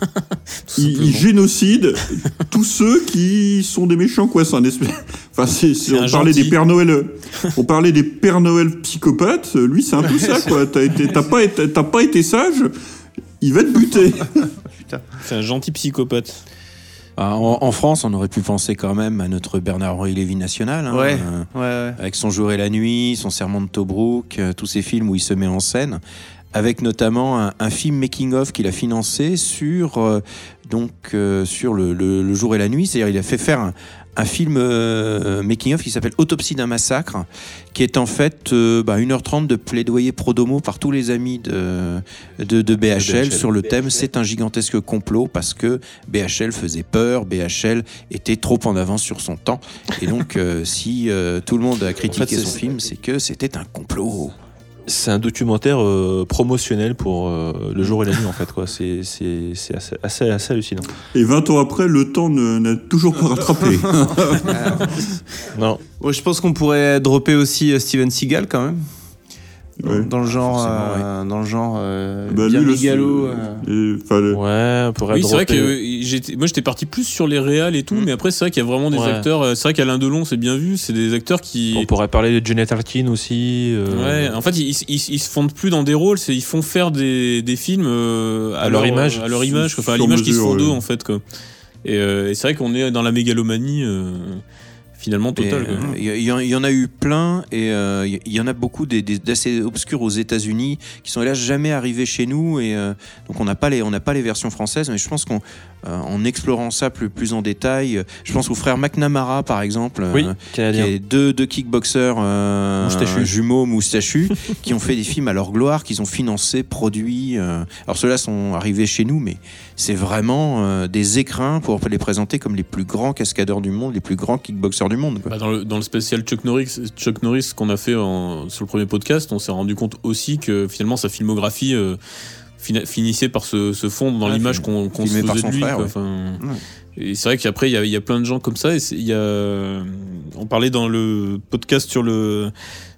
Il génocide tous ceux qui sont des méchants, quoi. C'est un espèce... Enfin, on parlait des Pères Noël. On parlait des Pères Noël psychopathes. Lui, c'est un peu ça, quoi. T'as pas été sage, il va te buter. Putain. C'est un gentil psychopathe. En France, on aurait pu penser quand même à notre Bernard-Henri Lévy national, ouais. Avec Son jour et la nuit, Son serment de Tobrouk, tous ces films où il se met en scène, avec notamment un film making-of qu'il a financé sur le jour et la nuit. C'est-à-dire il a fait faire un film making-of qui s'appelle Autopsie d'un massacre, qui est en fait 1h30 de plaidoyer pro domo par tous les amis de BHL sur le thème « C'est un gigantesque complot » parce que BHL faisait peur, BHL était trop en avance sur son temps. Et donc, si tout le monde a critiqué son film, c'est que c'était un complot. C'est un documentaire promotionnel pour le jour et la nuit, en fait, quoi. C'est assez hallucinant. Et 20 ans après, le temps n'a toujours pas rattrapé. Non. Ouais, je pense qu'on pourrait dropper aussi Steven Seagal, quand même. Ouais. Dans le genre, bien lui, mégalo. Ouais, on pourrait. Oui, c'est vrai que moi j'étais parti plus sur les réals et tout, mais après c'est vrai qu'il y a vraiment des acteurs. C'est vrai qu'Alain Delon, c'est bien vu, c'est des acteurs qui. On pourrait parler de Janet Arkin aussi. Ouais, en fait ils se fondent plus dans des rôles, ils font faire des films à leur image, à l'image qu'ils se font d'eux en fait quoi. Et c'est vrai qu'on est dans la mégalomanie. Finalement total. Il y en a eu plein et il y en a beaucoup d'assez obscurs aux États-Unis qui sont hélas jamais arrivés chez nous et donc on n'a pas les versions françaises, mais je pense qu'en explorant ça plus en détail, je pense aux frères McNamara par exemple, qui est deux kickboxers jumeaux moustachus qui ont fait des films à leur gloire, qu'ils ont financé, produit. Alors ceux-là sont arrivés chez nous, mais c'est vraiment des écrins pour les présenter comme les plus grands cascadeurs du monde, les plus grands kickboxers du monde, quoi. Dans le spécial Chuck Norris qu'on a fait sur le premier podcast, on s'est rendu compte aussi que finalement sa filmographie finissait par se fondre dans l'image qu'on se faisait de lui. Frère, Et c'est vrai qu'après il y a plein de gens comme ça. On parlait dans le podcast sur le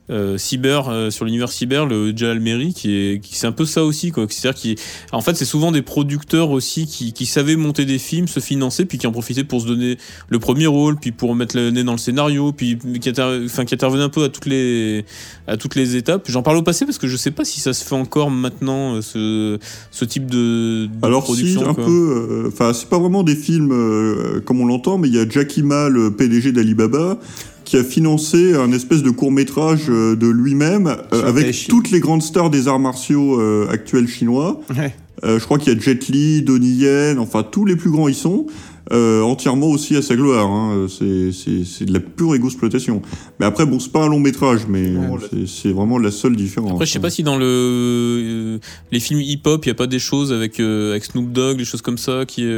sur l'univers cyber, le Jalal Meri qui c'est un peu ça aussi quoi. C'est-à-dire en fait c'est souvent des producteurs aussi qui savaient monter des films, se financer, puis qui en profitaient pour se donner le premier rôle, puis pour mettre le nez dans le scénario, puis qui intervenaient un peu à toutes les étapes. J'en parle au passé parce que je sais pas si ça se fait encore maintenant ce type de alors production. Alors si un peu, c'est pas vraiment des films comme on l'entend, mais il y a Jacky Ma, le PDG d'Alibaba, qui a financé un espèce de court-métrage de lui-même avec toutes les grandes stars des arts martiaux actuels chinois. Ouais. Je crois qu'il y a Jet Li, Donnie Yen, enfin tous les plus grands y sont, entièrement aussi à sa gloire. Hein. C'est de la pure égo-exploitation. Mais après, bon, c'est pas un long métrage, mais c'est vraiment la seule différence. Après, je sais pas si dans les films hip-hop, il y a pas des choses avec Snoop Dogg, des choses comme ça qui...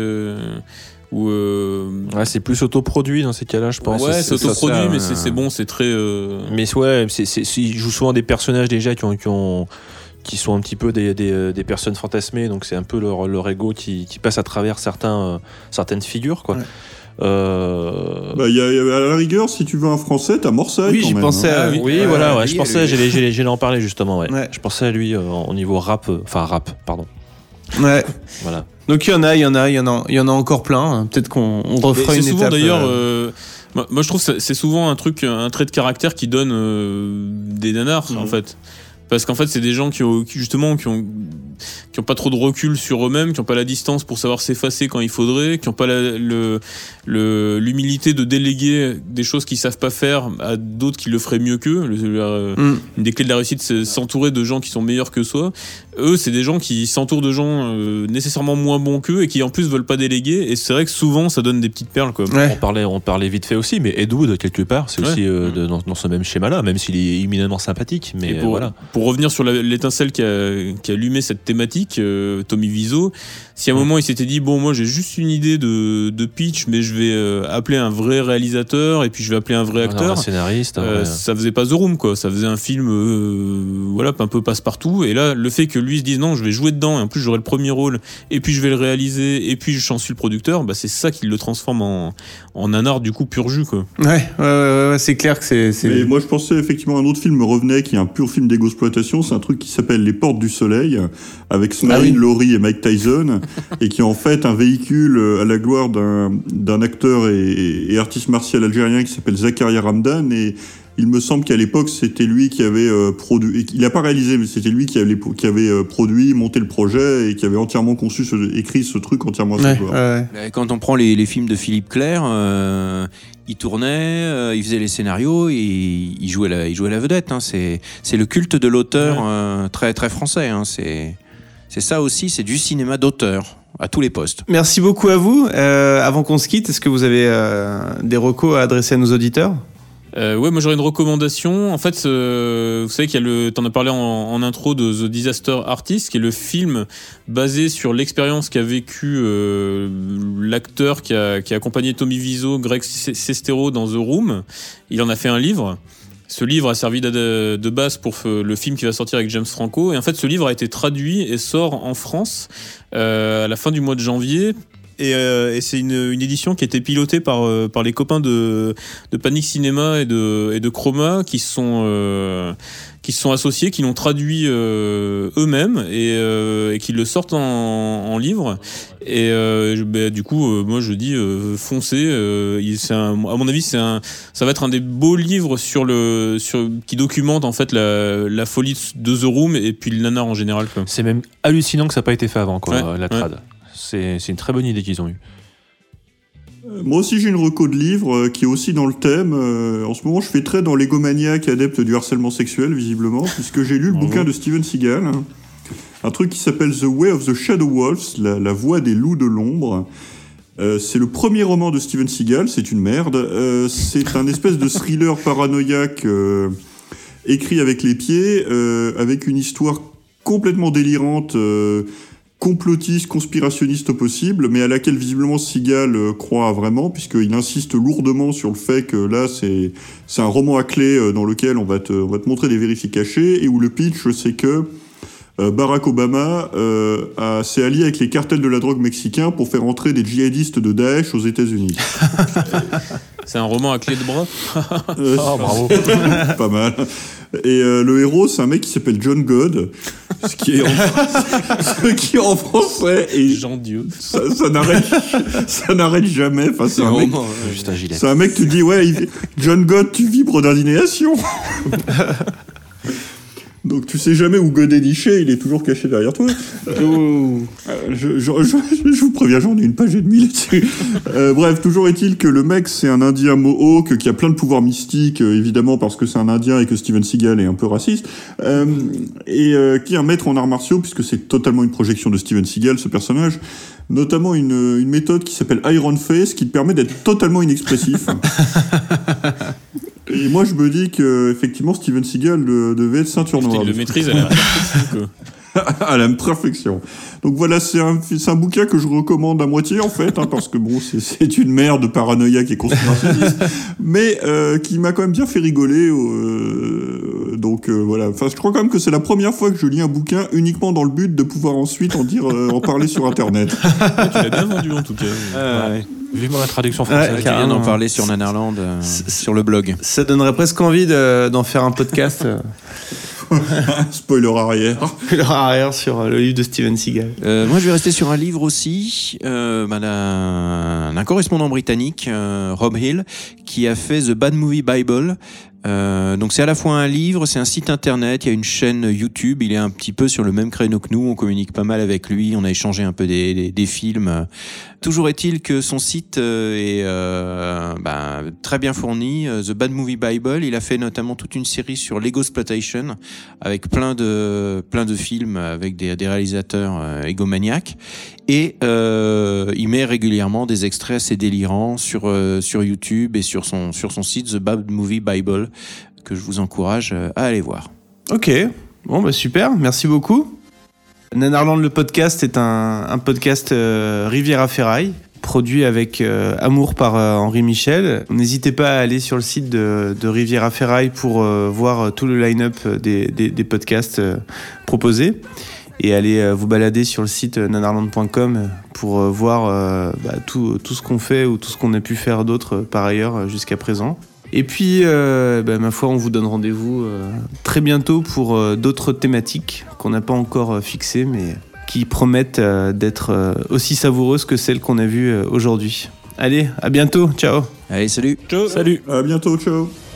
c'est plus autoproduit dans ces cas-là, je pense. Ouais, c'est autoproduit, mais c'est bon, c'est très. Mais ouais, ils jouent souvent des personnages déjà qui sont un petit peu des personnes fantasmées, donc c'est un peu leur ego qui passe à travers certaines figures, quoi. Ouais. À la rigueur, si tu veux un français, t'as Morsaille. Oui, j'y pensais. Hein. Je pensais, j'allais en parler justement. Ouais. Je pensais à lui au niveau rap, pardon. Ouais. Voilà. Donc il y en a encore plein. Peut-être qu'on refera une étape. C'est souvent d'ailleurs. Moi je trouve que c'est souvent un trait de caractère qui donne des nanars en fait. Parce qu'en fait c'est des gens qui ont pas trop de recul sur eux-mêmes, qui ont pas la distance pour savoir s'effacer quand il faudrait, qui ont pas l'humilité de déléguer des choses qu'ils savent pas faire à d'autres qui le feraient mieux qu'eux. Une des clés de la réussite, c'est s'entourer de gens qui sont meilleurs que soi. Eux, c'est des gens qui s'entourent de gens nécessairement moins bons qu'eux et qui en plus veulent pas déléguer. Et c'est vrai que souvent, ça donne des petites perles, quoi. Ouais. On parlait vite fait aussi, mais Ed Wood, quelque part, c'est aussi dans ce même schéma-là, même s'il est éminemment sympathique. Mais pour revenir sur l'étincelle qui a allumé cette thématique, Tommy Wiseau, si à un moment il s'était dit bon, moi j'ai juste une idée de pitch, mais je vais appeler un vrai réalisateur et puis je vais appeler un vrai acteur, un scénariste, ça faisait pas The Room, quoi. Ça faisait un film un peu passe-partout. Et là, le fait que lui se dise non, je vais jouer dedans et en plus j'aurai le premier rôle et puis je vais le réaliser et puis j'en suis le producteur, c'est ça qui le transforme en nanar du coup pur jus, quoi. Ouais, c'est clair que c'est... Mais moi je pensais effectivement un autre film me revenait qui est un pur film d'égo-exploitation. C'est un truc qui s'appelle Les Portes du Soleil avec Smaïn, Laurie et Mike Tyson et qui est en fait un véhicule à la gloire d'un acteur et artiste martial algérien qui s'appelle Zakaria Ramdan. Et il me semble qu'à l'époque, c'était lui qui avait produit... Il n'a pas réalisé, mais c'était lui qui avait produit, monté le projet et qui avait entièrement écrit ce truc entièrement à sa gloire. Quand on prend les films de Philippe Clair, il tournait, il faisait les scénarios et il jouait la vedette. Hein. C'est le culte de l'auteur très, très français. Hein. C'est ça aussi, c'est du cinéma d'auteur. à tous les postes. Merci beaucoup à vous. Avant qu'on se quitte, est-ce que vous avez des recos à adresser à nos auditeurs ? Ouais, moi j'aurais une recommandation. En fait, vous savez qu'il y a t'en as parlé en intro de The Disaster Artist, qui est le film basé sur l'expérience qu'a vécu l'acteur qui a accompagné Tommy Wiseau, Greg Sestero dans The Room. Il en a fait un livre. Ce livre a servi de base pour le film qui va sortir avec James Franco. Et en fait, ce livre a été traduit et sort en France à la fin du mois de janvier. Et c'est une édition qui a été pilotée par les copains de Panic Cinéma et de Chroma qui se sont associés, qui l'ont traduit eux-mêmes et qui le sortent en livre. Et du coup, moi je dis foncez. À mon avis, ça va être un des beaux livres qui documente en fait la folie de The Room et puis le nanar en général, quoi. C'est même hallucinant que ça n'a pas été fait avant, quoi, la trad. Ouais. C'est une très bonne idée qu'ils ont eue. Moi aussi, j'ai une reco de livre qui est aussi dans le thème. En ce moment, je fais très dans l'égomaniaque adepte du harcèlement sexuel, visiblement, puisque j'ai lu le bouquin de Steven Seagal. Un truc qui s'appelle The Way of the Shadow Wolves, la voix des loups de l'ombre. C'est le premier roman de Steven Seagal, c'est une merde. C'est un espèce de thriller paranoïaque écrit avec les pieds, avec une histoire complètement délirante, complotiste, conspirationniste au possible, mais à laquelle visiblement Seagal croit vraiment, puisqu'il insiste lourdement sur le fait que là c'est un roman à clé dans lequel on va te montrer des vérifiés cachés, et où le pitch c'est que Barack Obama s'est allié avec les cartels de la drogue mexicains pour faire entrer des djihadistes de Daesh aux États-Unis. C'est un roman à clé de bras. Bravo. Pas mal. Et le héros, c'est un mec qui s'appelle John God, ce qui est en français et Jean Dieu. Ça n'arrête jamais. Enfin, c'est un mec. Juste un gilet. C'est un mec, tu dis John God, tu vibres d'indignation. Donc tu sais jamais où God est niché, il est toujours caché derrière toi. Je vous préviens, j'en ai une page et demie là-dessus. Bref, toujours est-il que le mec, c'est un Indien Mohawk qui a plein de pouvoirs mystiques, évidemment parce que c'est un Indien et que Steven Seagal est un peu raciste, et qui est un maître en arts martiaux, puisque c'est totalement une projection de Steven Seagal, ce personnage. Notamment une méthode qui s'appelle Iron Face, qui te permet d'être totalement inexpressif. Et moi, je me dis que effectivement, Steven Seagal devait être ceinture noire. Il le maîtrise à la perfection, à la perfection. Donc voilà, c'est un bouquin que je recommande à moitié, en fait, parce que bon, c'est une merde paranoïaque et conspirationniste, mais qui m'a quand même bien fait rigoler. Donc voilà, enfin, je crois quand même que c'est la première fois que je lis un bouquin uniquement dans le but de pouvoir ensuite en parler sur Internet. Tu l'as bien vendu, en tout cas. Ouais. Vivement la traduction française. Ouais, carrément, en parler sur Nanarland, sur le blog. Ça donnerait presque envie d'en faire un podcast. Spoiler arrière. Spoiler arrière sur le livre de Steven Seagal. Moi, je vais rester sur un livre aussi d'un correspondant britannique, Rob Hill, qui a fait The Bad Movie Bible. Donc c'est à la fois un livre, c'est un site internet, il y a une chaîne YouTube, il est un petit peu sur le même créneau que nous, on communique pas mal avec lui, on a échangé un peu des films. Toujours est-il que son site est très bien fourni. The Bad Movie Bible, il a fait notamment toute une série sur Legosploitation avec plein de films avec des réalisateurs égomaniaques, et il met régulièrement des extraits assez délirants sur YouTube et sur son site The Bad Movie Bible, que je vous encourage à aller voir. Ok, bon bah super, merci beaucoup. Nanarland le podcast est un podcast Riviera Ferraille, produit avec amour par Henri Michel. N'hésitez pas à aller sur le site de Riviera Ferraille pour voir tout le line-up des podcasts proposés, et allez vous balader sur le site nanarland.com pour voir tout ce qu'on fait ou tout ce qu'on a pu faire d'autre par ailleurs jusqu'à présent. Et puis, ma foi, on vous donne rendez-vous très bientôt pour d'autres thématiques qu'on n'a pas encore fixées, mais qui promettent d'être aussi savoureuses que celles qu'on a vues aujourd'hui. Allez, à bientôt, ciao. Allez, salut. Ciao. Salut. À bientôt, ciao.